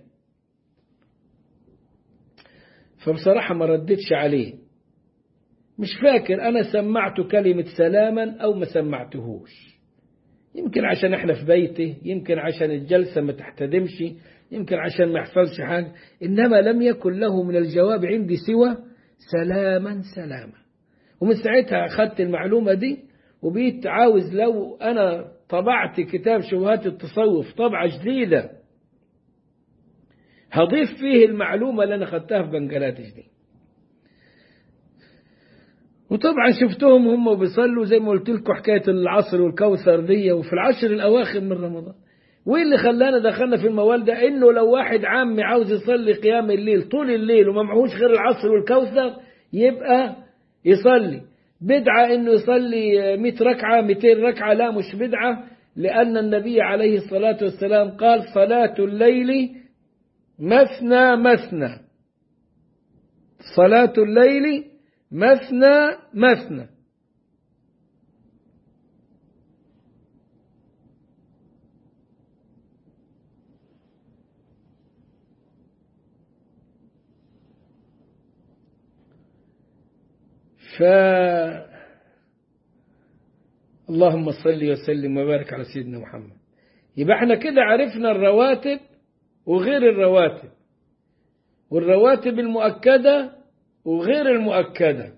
فبصراحة ما ردتش عليه. مش فاكر أنا سمعته كلمة سلاما أو ما سمعتهوش، يمكن عشان احنا في بيته، يمكن عشان الجلسة ما تحتدمش، يمكن عشان ما يحصلش حاجة. إنما لم يكن له من الجواب عندي سوى سلاما سلاما. ومن ساعتها أخذت المعلومة دي وبقيت عاوز لو أنا طبعت كتاب شبهات التصوف طبعة جديدة هضيف فيه المعلومة اللي أنا أخذتها في بنجلاديش دي. وطبعا شفتهم هم بيصلوا زي ما قلت لكم حكاية العصر والكوثر دي وفي العشر الأواخر من رمضان. وإيه اللي خلانا دخلنا في الموال ده؟ إنه لو واحد عامي عاوز يصلي قيام الليل طول الليل وما معهوش غير العصر والكوثر يبقى يصلي. بدعة إنه يصلي مئة ركعة مئتين ركعة؟ لا مش بدعة، لأن النبي عليه الصلاة والسلام قال صلاة الليل مثنى مثنى، صلاة الليل مثنى مثنى. ف اللهم صل وسلم وبارك على سيدنا محمد. يبقى احنا كده عرفنا الرواتب وغير الرواتب، والرواتب المؤكدة وغير المؤكدة.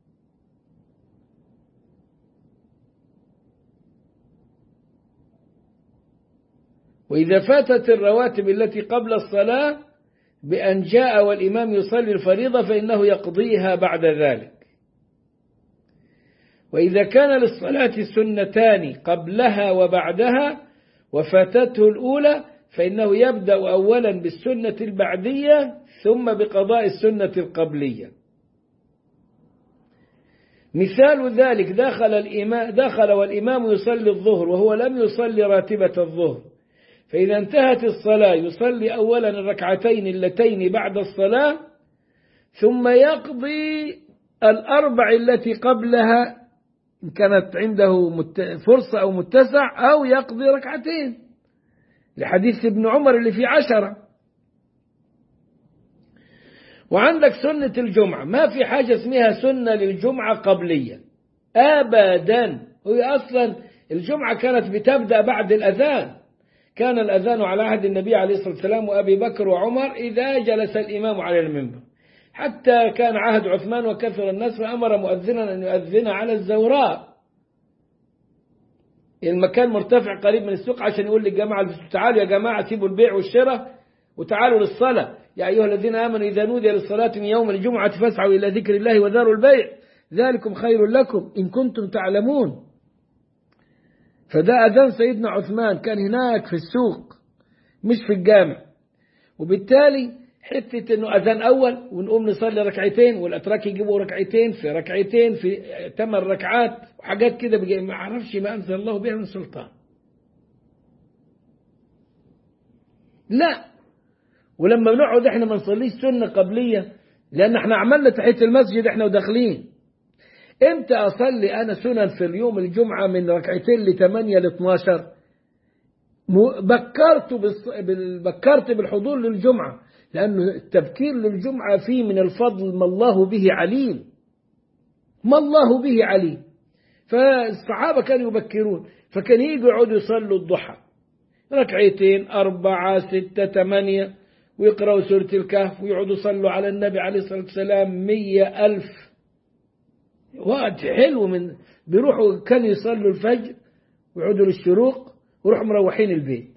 وإذا فاتت الرواتب التي قبل الصلاة بأن جاء والإمام يصلي الفريضة فإنه يقضيها بعد ذلك. وإذا كان للصلاة سنتان قبلها وبعدها وفاتته الأولى فإنه يبدأ أولا بالسنة البعدية ثم بقضاء السنة القبلية. مثال ذلك دخل الإمام دخل والإمام يصلي الظهر وهو لم يصلي راتبة الظهر، فإذا انتهت الصلاة يصلي أولا الركعتين اللتين بعد الصلاة ثم يقضي الأربع التي قبلها إن كانت عنده فرصة أو متسع، أو يقضي ركعتين لحديث ابن عمر اللي فيه عشرة. وعندك سنة الجمعة، ما في حاجة اسمها سنة للجمعة قبلية أبدا. هي أصلا الجمعة كانت بتبدأ بعد الأذان، كان الأذان على عهد النبي عليه الصلاة والسلام وأبي بكر وعمر إذا جلس الإمام على المنبر، حتى كان عهد عثمان وكثر الناس فأمر مؤذنا أن يؤذن على الزوراء، المكان مرتفع قريب من السوق، عشان يقول للجماعة تعالوا يا جماعة سيبوا البيع والشراء وتعالوا للصلاة، يا أيها الذين آمنوا إذا نودي للصلاة من يوم الجمعة فاسعوا إلى ذكر الله وذروا البيع ذلكم خير لكم إن كنتم تعلمون. فده أذان سيدنا عثمان كان هناك في السوق مش في الجامع، وبالتالي حتة إنه أذان أول ونقوم نصلي ركعتين والأتراك يجيبوا ركعتين في ركعتين في ثمان ركعات وحاجات كده ما أعرفش ما أنزل الله بها من سلطان. لا، ولما بنقعد احنا ما نصليش سنة قبلية لأن احنا عملنا تحية المسجد احنا وداخلين. امتى أصلي أنا سنن في اليوم الجمعة من ركعتين لثمانية لاثناشر؟ بكرت بكرت بالحضور للجمعة، لأنه التبكير للجمعة فيه من الفضل ما الله به عليم، ما الله به عليم. فالصحابة كانوا يبكرون، فكان يجوا يقعدوا يصلوا الضحى ركعتين أربعة ستة ثمانية ويقرأوا سورة الكهف ويقعدوا يصلوا على النبي عليه الصلاة والسلام مية ألف. وقت حلو، من بيروحوا كانوا يصلوا الفجر ويقعدوا للشروق ويروحوا مروحين البيت.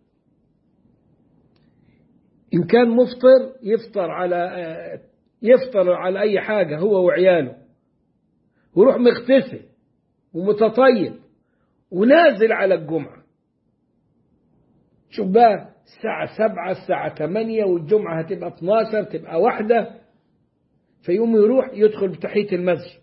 إن كان مفطر يفطر على يفطر على أي حاجة هو وعياله، ويروح مغتسل ومتطيب ونازل على الجمعة. شوف بقى الساعة سبعة الساعة ثمانية والجمعة هتبقى اثناشر تبقى واحدة، فيقوم يروح يدخل بتحية المسجد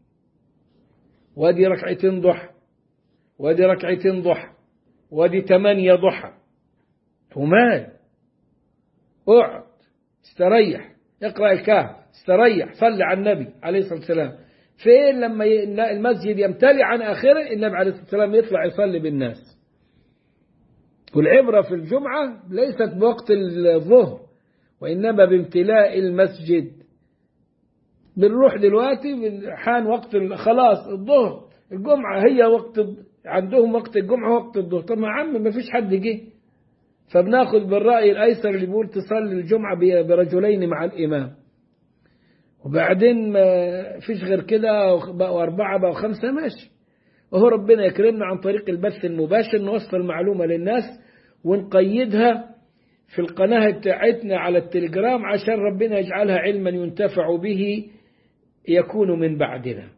وادي ركعتين ضحى وادي ركعتين ضحى وادي ثمانية ضحى. ومال اقعد استريح اقرأ الكهف استريح صلي على النبي عليه الصلاة والسلام. فين لما المسجد يمتلئ عن آخره النبي عليه الصلاة والسلام يطلع يصلي بالناس. والعبرة في الجمعة ليست بوقت الظهر وإنما بامتلاء المسجد. بنروح دلوقتي حان وقت خلاص الظهر، الجمعة هي وقت عندهم وقت الجمعة وقت الظهر. طب ما عم ما فيش حد جه، فبناخذ بالرأي الأيسر اللي بيقول تصلي الجمعة برجلين مع الإمام، وبعدين ما فيش غير كده بقوا أربعة بقوا خمسة ماشي. وهو ربنا يكرمنا عن طريق البث المباشر نوصل معلومة للناس ونقيدها في القناة بتاعتنا على التليجرام عشان ربنا يجعلها علما ينتفع به يكون من بعدنا.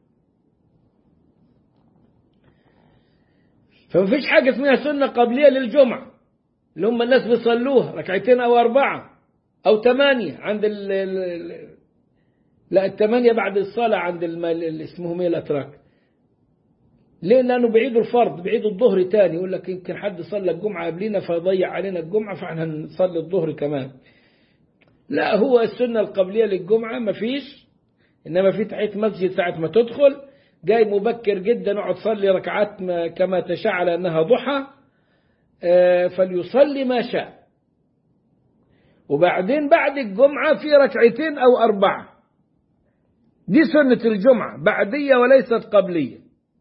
فمفيش حاجة اسمها سنة قبلية للجمعة اللي هم الناس بيصلوها ركعتين أو أربعة أو ثمانية عند ال ال لا الثمانية بعد الصلاة عند اللي اسمهم الأتراك. ليه؟ لأنه بعيدوا الفرض بعيدوا الظهر تاني، يقول لك يمكن حد صلى الجمعة قبلنا فضيع علينا الجمعة فاحنا نصلي الظهر كمان. لا، هو السنة القبلية للجمعة مفيش، إنما في تحية مسجد ساعة ما تدخل جاي مبكر جدا اقعد صلي ركعات كما تشاء على أنها ضحى فليصلي ما شاء. وبعدين بعد الجمعة في ركعتين أو أربعة دي سنة الجمعة بعدية وليست قبلية.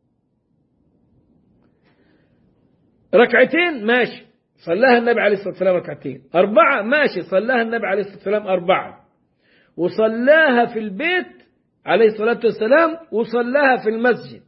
ركعتين ماشي صلاها النبي عليه الصلاة والسلام ركعتين. أربعة ماشي صلاها النبي عليه الصلاة والسلام أربعة، وصلاها في البيت عليه الصلاة والسلام وصلاها في المسجد.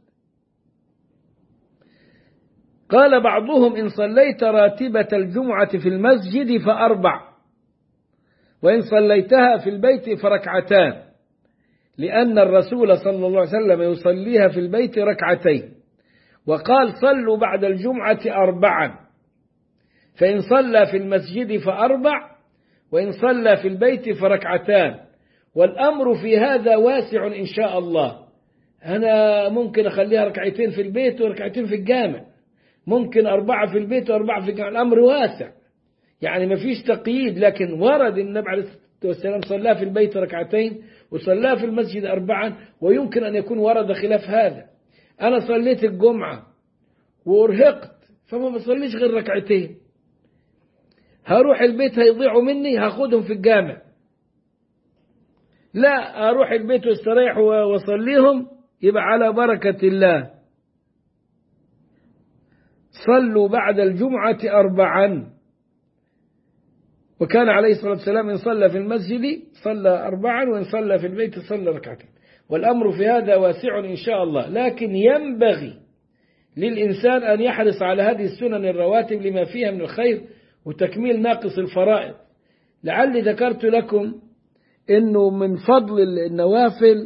قال بعضهم إن صليت راتبة الجمعة في المسجد فأربع، وإن صليتها في البيت فركعتان، لأن الرسول صلى الله عليه وسلم يصليها في البيت ركعتين، وقال صلوا بعد الجمعة أربعا، فإن صلى في المسجد فأربع، وإن صلى في البيت فركعتان، والأمر في هذا واسع إن شاء الله. أنا ممكن أخليها ركعتين في البيت وركعتين في الجامع، ممكن أربعة في البيت وأربعة في الجامع، الأمر واسع يعني ما فيش تقييد. لكن ورد النبي عليه الصلاة والسلام صلى في البيت ركعتين وصلى في المسجد أربعا، ويمكن أن يكون ورد خلاف هذا. أنا صليت الجمعة وأرهقت فما بصليش غير ركعتين، هروح البيت هيضيعوا مني هاخدهم في الجامع، لا أروح البيت واستريح وصليهم يبقى على بركة الله. صلوا بعد الجمعة أربعا، وكان عليه الصلاة والسلام إن صلى في المسجد صلى أربعا، وإن صلى في البيت صلى ركعتين، والأمر في هذا واسع إن شاء الله. لكن ينبغي للإنسان أن يحرص على هذه السنن الرواتب لما فيها من الخير وتكميل ناقص الفرائض. لعلي ذكرت لكم إنه من فضل النوافل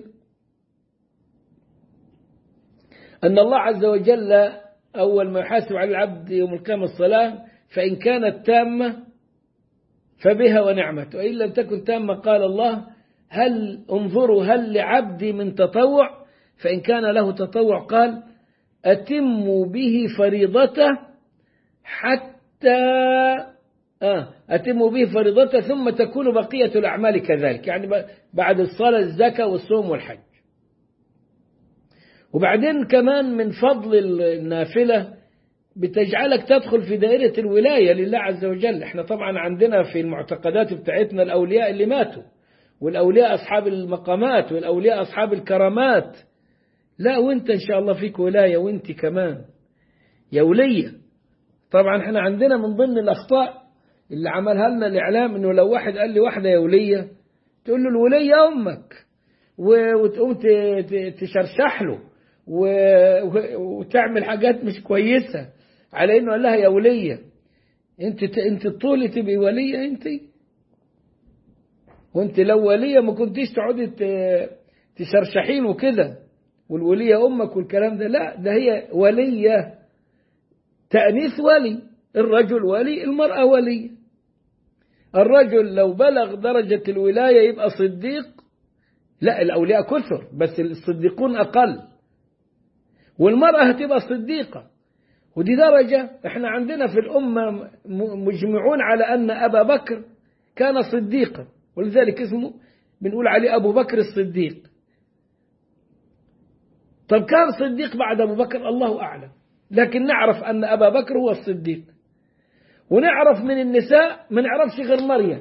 أن الله عز وجل أول ما يحاسب على العبد يوم القيامة الصلاة، فإن كانت تامة فبها ونعمت، وإن لم تكن تامة قال الله هل انظروا هل لعبدي من تطوع، فإن كان له تطوع قال أتموا به فريضته حتى آه أتموا به فريضته ثم تكون بقية الأعمال كذلك، يعني بعد الصلاة الزكاة والصوم والحج. وبعدين كمان من فضل النافلة بتجعلك تدخل في دائرة الولاية لله عز وجل. احنا طبعا عندنا في المعتقدات بتاعتنا الأولياء اللي ماتوا، والأولياء أصحاب المقامات، والأولياء أصحاب الكرامات. لا، وانت إن شاء الله فيك ولاية، وانت كمان يا ولية. طبعا احنا عندنا من ضمن الأخطاء اللي عملها لنا الإعلام إنه لو واحد قال لي واحدة يا ولية تقول له الولية أمك، وتقوم تشرشح له وتعمل حاجات مش كويسة على إنه قال لها يا ولية. انت انت طولي تبقي ولية انت، وانت لو ولية ما كنتيش تقعدي تشرشحين وكده والولية أمك والكلام ده. لا، ده هي ولية تأنيث ولي، الرجل ولي، المرأة ولي. الرجل لو بلغ درجة الولاية يبقى صديق، لا الأولياء كثر بس الصديقون أقل، والمرأة هتبقى صديقة. ودي درجة احنا عندنا في الأمة مجمعون على أن أبا بكر كان صديقا، ولذلك اسمه بنقول عليه أبو بكر الصديق. طب كان صديق بعد أبو بكر الله أعلم، لكن نعرف أن أبا بكر هو الصديق. ونعرف من النساء ما نعرفش غير مريم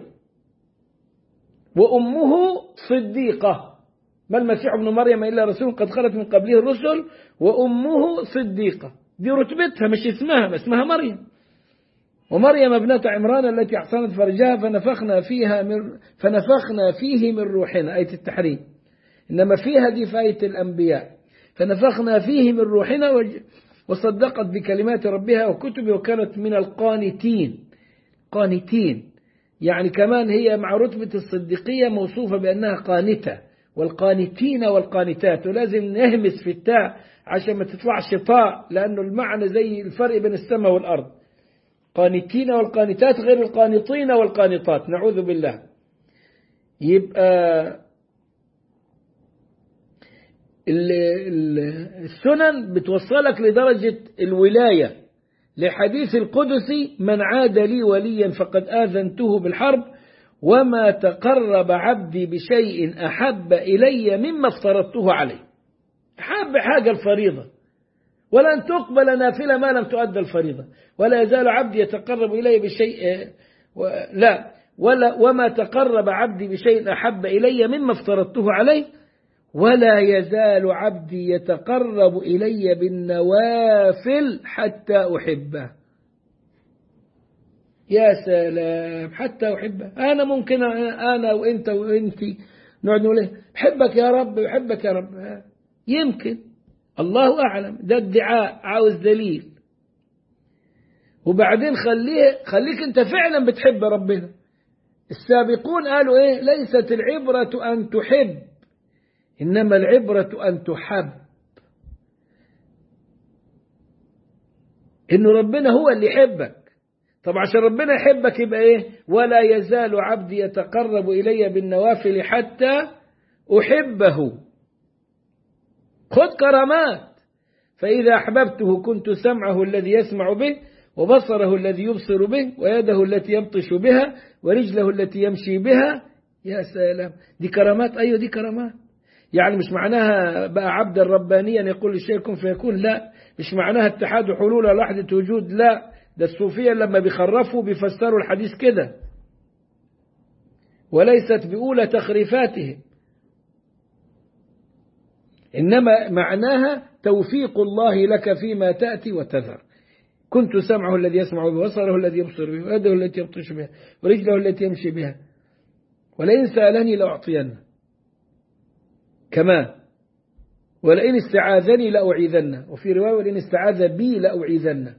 وأمه صديقة، ما المسيح ابن مريم إلا رسول قد خلت من قبله الرسل وأمه صديقة. دي رتبتها مش اسمها، اسمها مريم. ومريم ابنة عمران التي أحصنت فرجها فنفخنا فيها من فنفخنا فيه من روحنا، آية التحريم. إنما فيها دي في آية الأنبياء، فنفخنا فيه من روحنا وصدقت بكلمات ربها وكتبه وكانت من القانتين. قانتين يعني كمان هي مع رتبة الصديقية موصوفة بأنها قانتة، والقانتين والقانتات، ولازم نهمس في التاء عشان ما تطلعش طاء، لأنه المعنى زي الفرق بين السماء والأرض. قانتين والقانتات غير القانطين والقانطات، نعوذ بالله. يبقى السنن بتوصلك لدرجة الولاية، لحديث القدسي من عاد لي وليا فقد آذنته بالحرب، وما تقرب عبدي بشيء أحب إلي مما افترضته عليه. حاب حاجة الفريضة، ولن تقبل نافلة ما لم تؤدى الفريضة، ولا يزال عبدي يتقرب إلي بشيء لا ولا وما تقرب عبدي بشيء أحب إلي مما افترضته عليه، ولا يزال عبدي يتقرب إلي بالنوافل حتى أحبه. يا سلام، حتى أحبه. أنا ممكن أنا وإنت وإنتي نقعد نقول إيه، بحبك يا رب، بحبك يا رب. يمكن، الله أعلم، ده ادعاء عاوز دليل. وبعدين خليه خليك أنت فعلا بتحب ربنا. السابقون قالوا إيه، ليست العبرة أن تحب، إنما العبرة أن تحب. إنه ربنا هو اللي يحبك. طب عشان ربنا يحبك يبقى إيه، ولا يزال عبدي يتقرب إلي بالنوافل حتى أحبه. خذ كرامات. فإذا أحببته كنت سمعه الذي يسمع به، وبصره الذي يبصر به، ويده التي يبطش بها، ورجله التي يمشي بها. يا سلام، دي كرامات. أيوة دي كرامات. يعني مش معناها بقى عبدا ربانيا يقول الشيء كن فيكون، لا. مش معناها اتحاد حلول لحظة وجود، لا. ده الصوفية لما بيخرفوا بيفسروا الحديث كده، وليست بأولى تخريفاتهم، إنما معناها توفيق الله لك فيما تأتي وتذر. كنت سمعه الذي يسمع به، وبصره الذي يبصر به، ويده التي يبطش بها، ورجله التي يمشي بها، ولئن سألني لأعطينه كمان، ولئن استعاذني لأعيذنه، وفي رواية ولئن استعاذ بي لأعيذنه.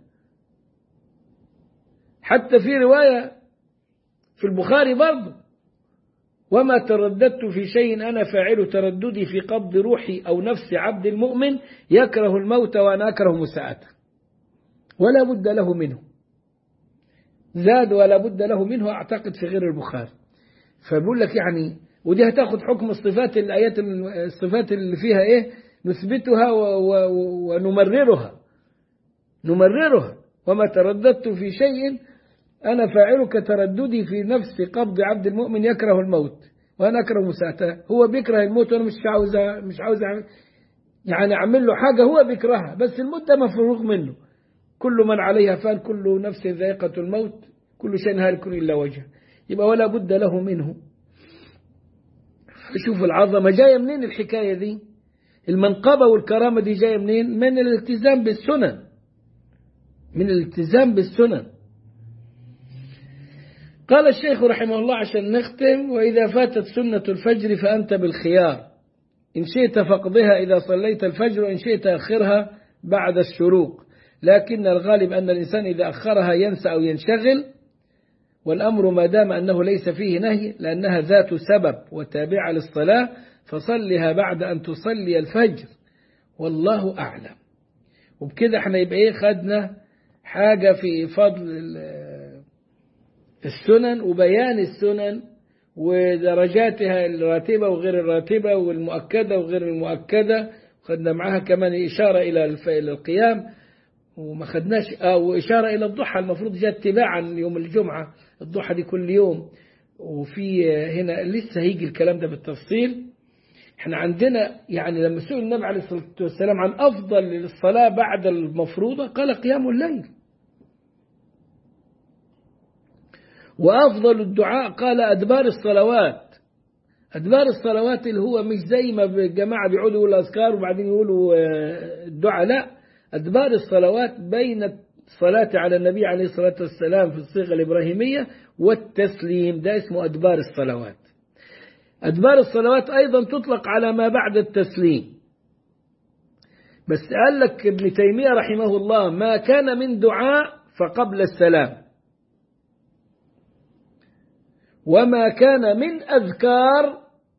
حتى في رواية في البخاري برضه، وما ترددت في شيء أنا فاعل ترددي في قبض روحي أو نفس عبد المؤمن يكره الموت وأنا أكره مساءته، ولا بد له منه. زاد ولا بد له منه، أعتقد في غير البخاري. فبقول لك يعني، ودي هتاخد حكم الصفات، الآيات الصفات اللي فيها إيه، نثبتها ونمررها نمررها. وما ترددت في شيء أنا فاعلك ترددي في نفس قبض عبد المؤمن يكره الموت وأنا أكره مساءته. هو بيكره الموت وأنا مش عاوز مش عاوز يعني أعمل له حاجة هو بيكرهها، بس الموت ده مفروغ منه. كل من عليها فان، كل نفس ذائقة الموت، كل شيء هالك إلا وجهه. يبقى ولا بد له منه. شوف العظمة جاية منين الحكاية دي، المنقبة والكرامة دي جاية منين؟ من الالتزام بالسنن، من الالتزام بالسنن. قال الشيخ رحمه الله عشان نختم: وإذا فاتت سنة الفجر فأنت بالخيار، إن شئت فاقضها إذا صليت الفجر، وإن شئت أخرها بعد الشروق، لكن الغالب أن الإنسان إذا أخرها ينسى أو ينشغل، والأمر ما دام أنه ليس فيه نهي، لأنها ذات سبب وتابعة للصلاة، فصلها بعد أن تصلي الفجر، والله أعلم. وبكده احنا يبقى ايه، خدنا حاجة في فضل السنن وبيان السنن ودرجاتها الراتبة وغير الراتبة والمؤكدة وغير المؤكدة. خدنا معها كمان إشارة إلى القيام، وما خدناش أو إشارة إلى الضحى، المفروض جاء اتباعا يوم الجمعة، الضحى دي كل يوم. وفي هنا لسه هيجي الكلام ده بالتفصيل. احنا عندنا يعني لما سئل النبي عليه الصلاة والسلام عن أفضل الصلاة بعد المفروضة، قال قيام الليل. وأفضل الدعاء قال أدبار الصلوات. أدبار الصلوات اللي هو مش زي ما الجماعة بيقولوا يقولوا الأذكار وبعدين يقولوا الدعاء، لا، أدبار الصلوات بين الصلاة على النبي عليه الصلاة والسلام في الصيغة الإبراهيمية والتسليم، ده اسمه أدبار الصلوات. أدبار الصلوات أيضا تطلق على ما بعد التسليم، بس قال لك ابن تيمية رحمه الله: ما كان من دعاء فقبل السلام، وما كان من أذكار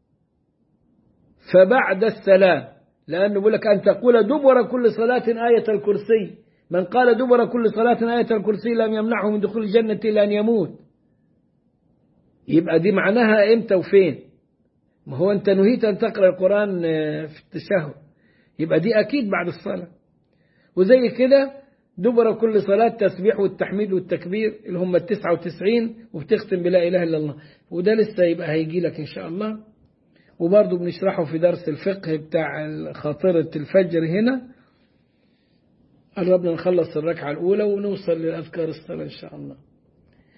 فبعد السلام. لأنه يقول لك أن تقول دبر كل صلاة آية الكرسي، من قال دبر كل صلاة آية الكرسي لم يمنعه من دخول الجنة إلا أن يموت. يبقى دي معناها إمتى وفين؟ ما هو أنت نهيت أن تقرأ القرآن في التشهد، يبقى دي أكيد بعد الصلاة. وزي كده دبر كل صلاة تسبيح والتحميد والتكبير اللي هم التسعة وتسعين، وبتختم بلا إله إلا الله، وده لسه يبقى هيجي لك إن شاء الله. وبرضه بنشرحه في درس الفقه بتاع خاطرة الفجر. هنا قربنا نخلص الركعة الأولى ونوصل للأذكار الصلاة إن شاء الله.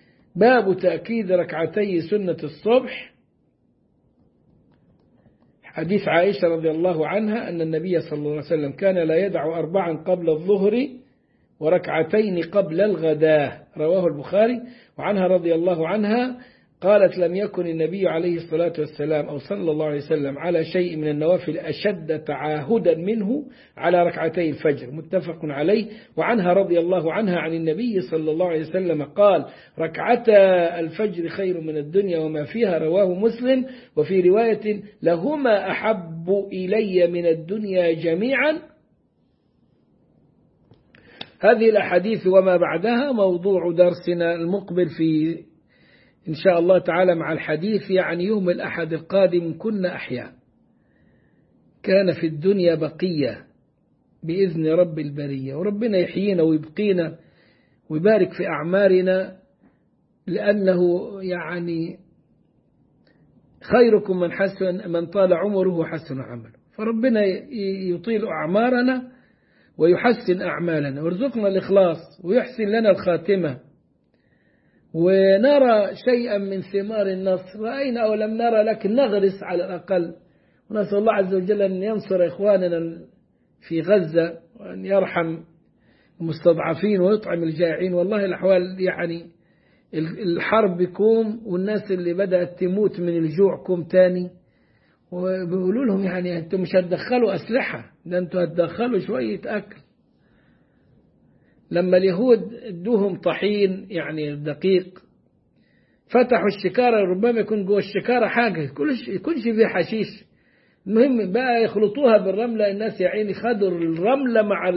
باب تأكيد ركعتي سنة الصبح. حديث عائشة رضي الله عنها أن النبي صلى الله عليه وسلم كان لا يدع أربعا قبل الظهر وركعتين قبل الغداة، رواه البخاري. وعنها رضي الله عنها قالت لم يكن النبي عليه الصلاة والسلام أو صلى الله عليه وسلم على شيء من النوافل أشد تعاهدا منه على ركعتي الفجر، متفق عليه. وعنها رضي الله عنها عن النبي صلى الله عليه وسلم قال ركعتا الفجر خير من الدنيا وما فيها، رواه مسلم. وفي رواية لهما أحب إلي من الدنيا جميعا. هذه الأحاديث وما بعدها موضوع درسنا المقبل في إن شاء الله تعالى مع الحديث يعني يوم الأحد القادم كنا أحياء، كان في الدنيا بقية بإذن رب البرية، وربنا يحيينا ويبقينا ويبارك في أعمارنا، لأنه يعني خيركم من حسن من طال عمره وحسن عمله، فربنا يطيل أعمارنا ويحسن أعمالنا ويرزقنا الإخلاص ويحسن لنا الخاتمة ونرى شيئا من ثمار النصر. رأينا أو لم نرى لكن نغرس على الأقل، ونسأل الله عز وجل أن ينصر إخواننا في غزة وأن يرحم المستضعفين ويطعم الجائعين. والله الأحوال يعني الحرب كوم، والناس اللي بدأت تموت من الجوع كوم تاني، وبيقولوا لهم يعني أنتم مش هتدخلوا أسلحة، ده أنتم هتدخلوا شوية أكل. لما اليهود ادوهم طحين يعني دقيق، فتحوا الشكارة، ربما يكون جوه الشكارة حاجة يكونش فيها حشيش، المهم بقى يخلطوها بالرملة. الناس يا عيني خدوا الرملة مع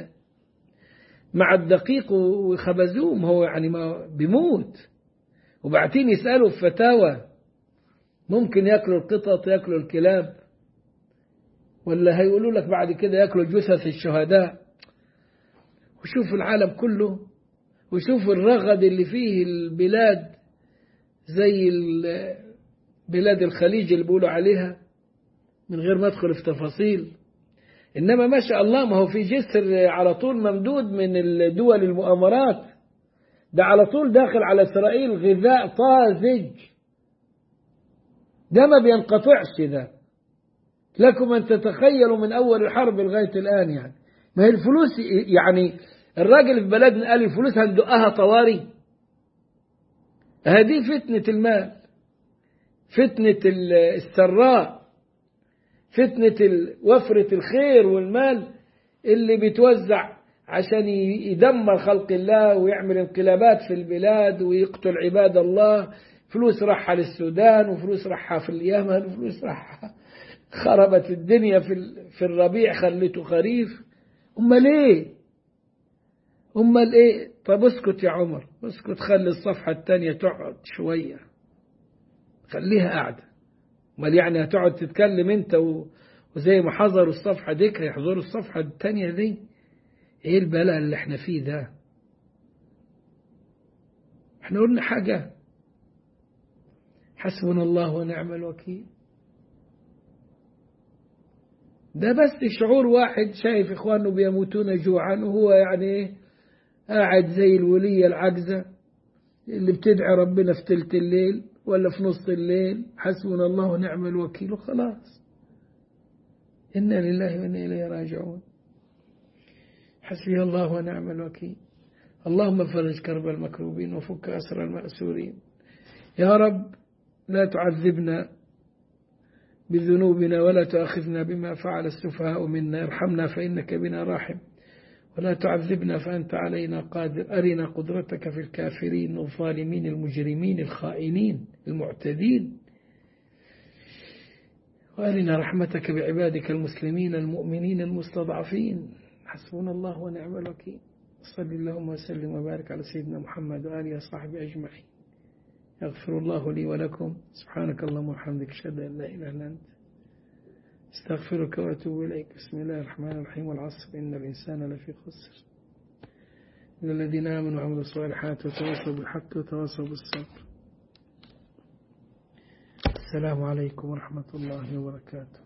مع الدقيق وخبزوهم، هو يعني ما بيموت. وبعدين يسألوا في فتاوى ممكن يأكلوا القطط يأكلوا الكلاب، ولا هيقولوا لك بعد كده يأكلوا جثث الشهداء. وشوفوا العالم كله، وشوفوا الرغد اللي فيه البلاد زي بلاد الخليج اللي بيقولوا عليها، من غير ما ادخل في تفاصيل. إنما ما شاء الله ما هو في جسر على طول ممدود من الدول المؤامرات، ده على طول داخل على إسرائيل غذاء طازج، ده ما بينقطعش. ده لكم أن تتخيلوا من أول الحرب لغاية الآن. يعني ما هي الفلوس، يعني الراجل في بلدنا قال الفلوس هندقها طواري. هذه فتنة المال، فتنة السراء، فتنة وفرة الخير والمال اللي بيتوزع عشان يدمر خلق الله ويعمل انقلابات في البلاد ويقتل عباد الله. فلوس راحة للسودان، وفلوس راحة في اليمن، وفلوس راحة خربت الدنيا في في الربيع خليته خريف. أمال إيه؟ أمال إيه؟ طب اسكت يا عمر، اسكت، خلي الصفحة الثانية تقعد شوية، خليها قاعدة. أمال يعني هتقعد تتكلم أنت وزي ما حضروا الصفحة ديك هيحضروا الصفحة الثانية دي؟ إيه البلاء اللي احنا فيه ده؟ احنا قلنا حاجة؟ حسبنا الله ونعم الوكيل. ده بس شعور واحد شايف إخوانه بيموتون جوعا، وهو يعني قاعد زي الولية العجزة اللي بتدعي ربنا في تلت الليل ولا في نص الليل، حسبنا الله ونعم الوكيل وخلاص. إنا لله وإنا إليه راجعون. حسبي الله ونعم الوكيل. اللهم فرج كرب المكروبين وفك أسر المأسورين. يا رب لا تعذبنا بذنوبنا ولا تأخذنا بما فعل السفهاء منا، ارحمنا فإنك بنا راحم، ولا تعذبنا فأنت علينا قادر. أرنا قدرتك في الكافرين الظالمين المجرمين الخائنين المعتدين، وأرنا رحمتك بعبادك المسلمين المؤمنين المستضعفين. حسبنا الله ونعم الوكيل. صلى اللهم وسلم وبارك على سيدنا محمد وآله وصحبه أجمعين. يغفر الله لي ولكم. سبحانك اللهم وبحمدك، أشهد أن لا إله إلا أنت، استغفرك وأتوب إليك. بسم الله الرحمن الرحيم. والعصر إن الإنسان لفي خسر إلا الذين آمنوا وعملوا الصالحات وتواصوا بالحق وتواصوا بالصبر. السلام عليكم ورحمة الله وبركاته.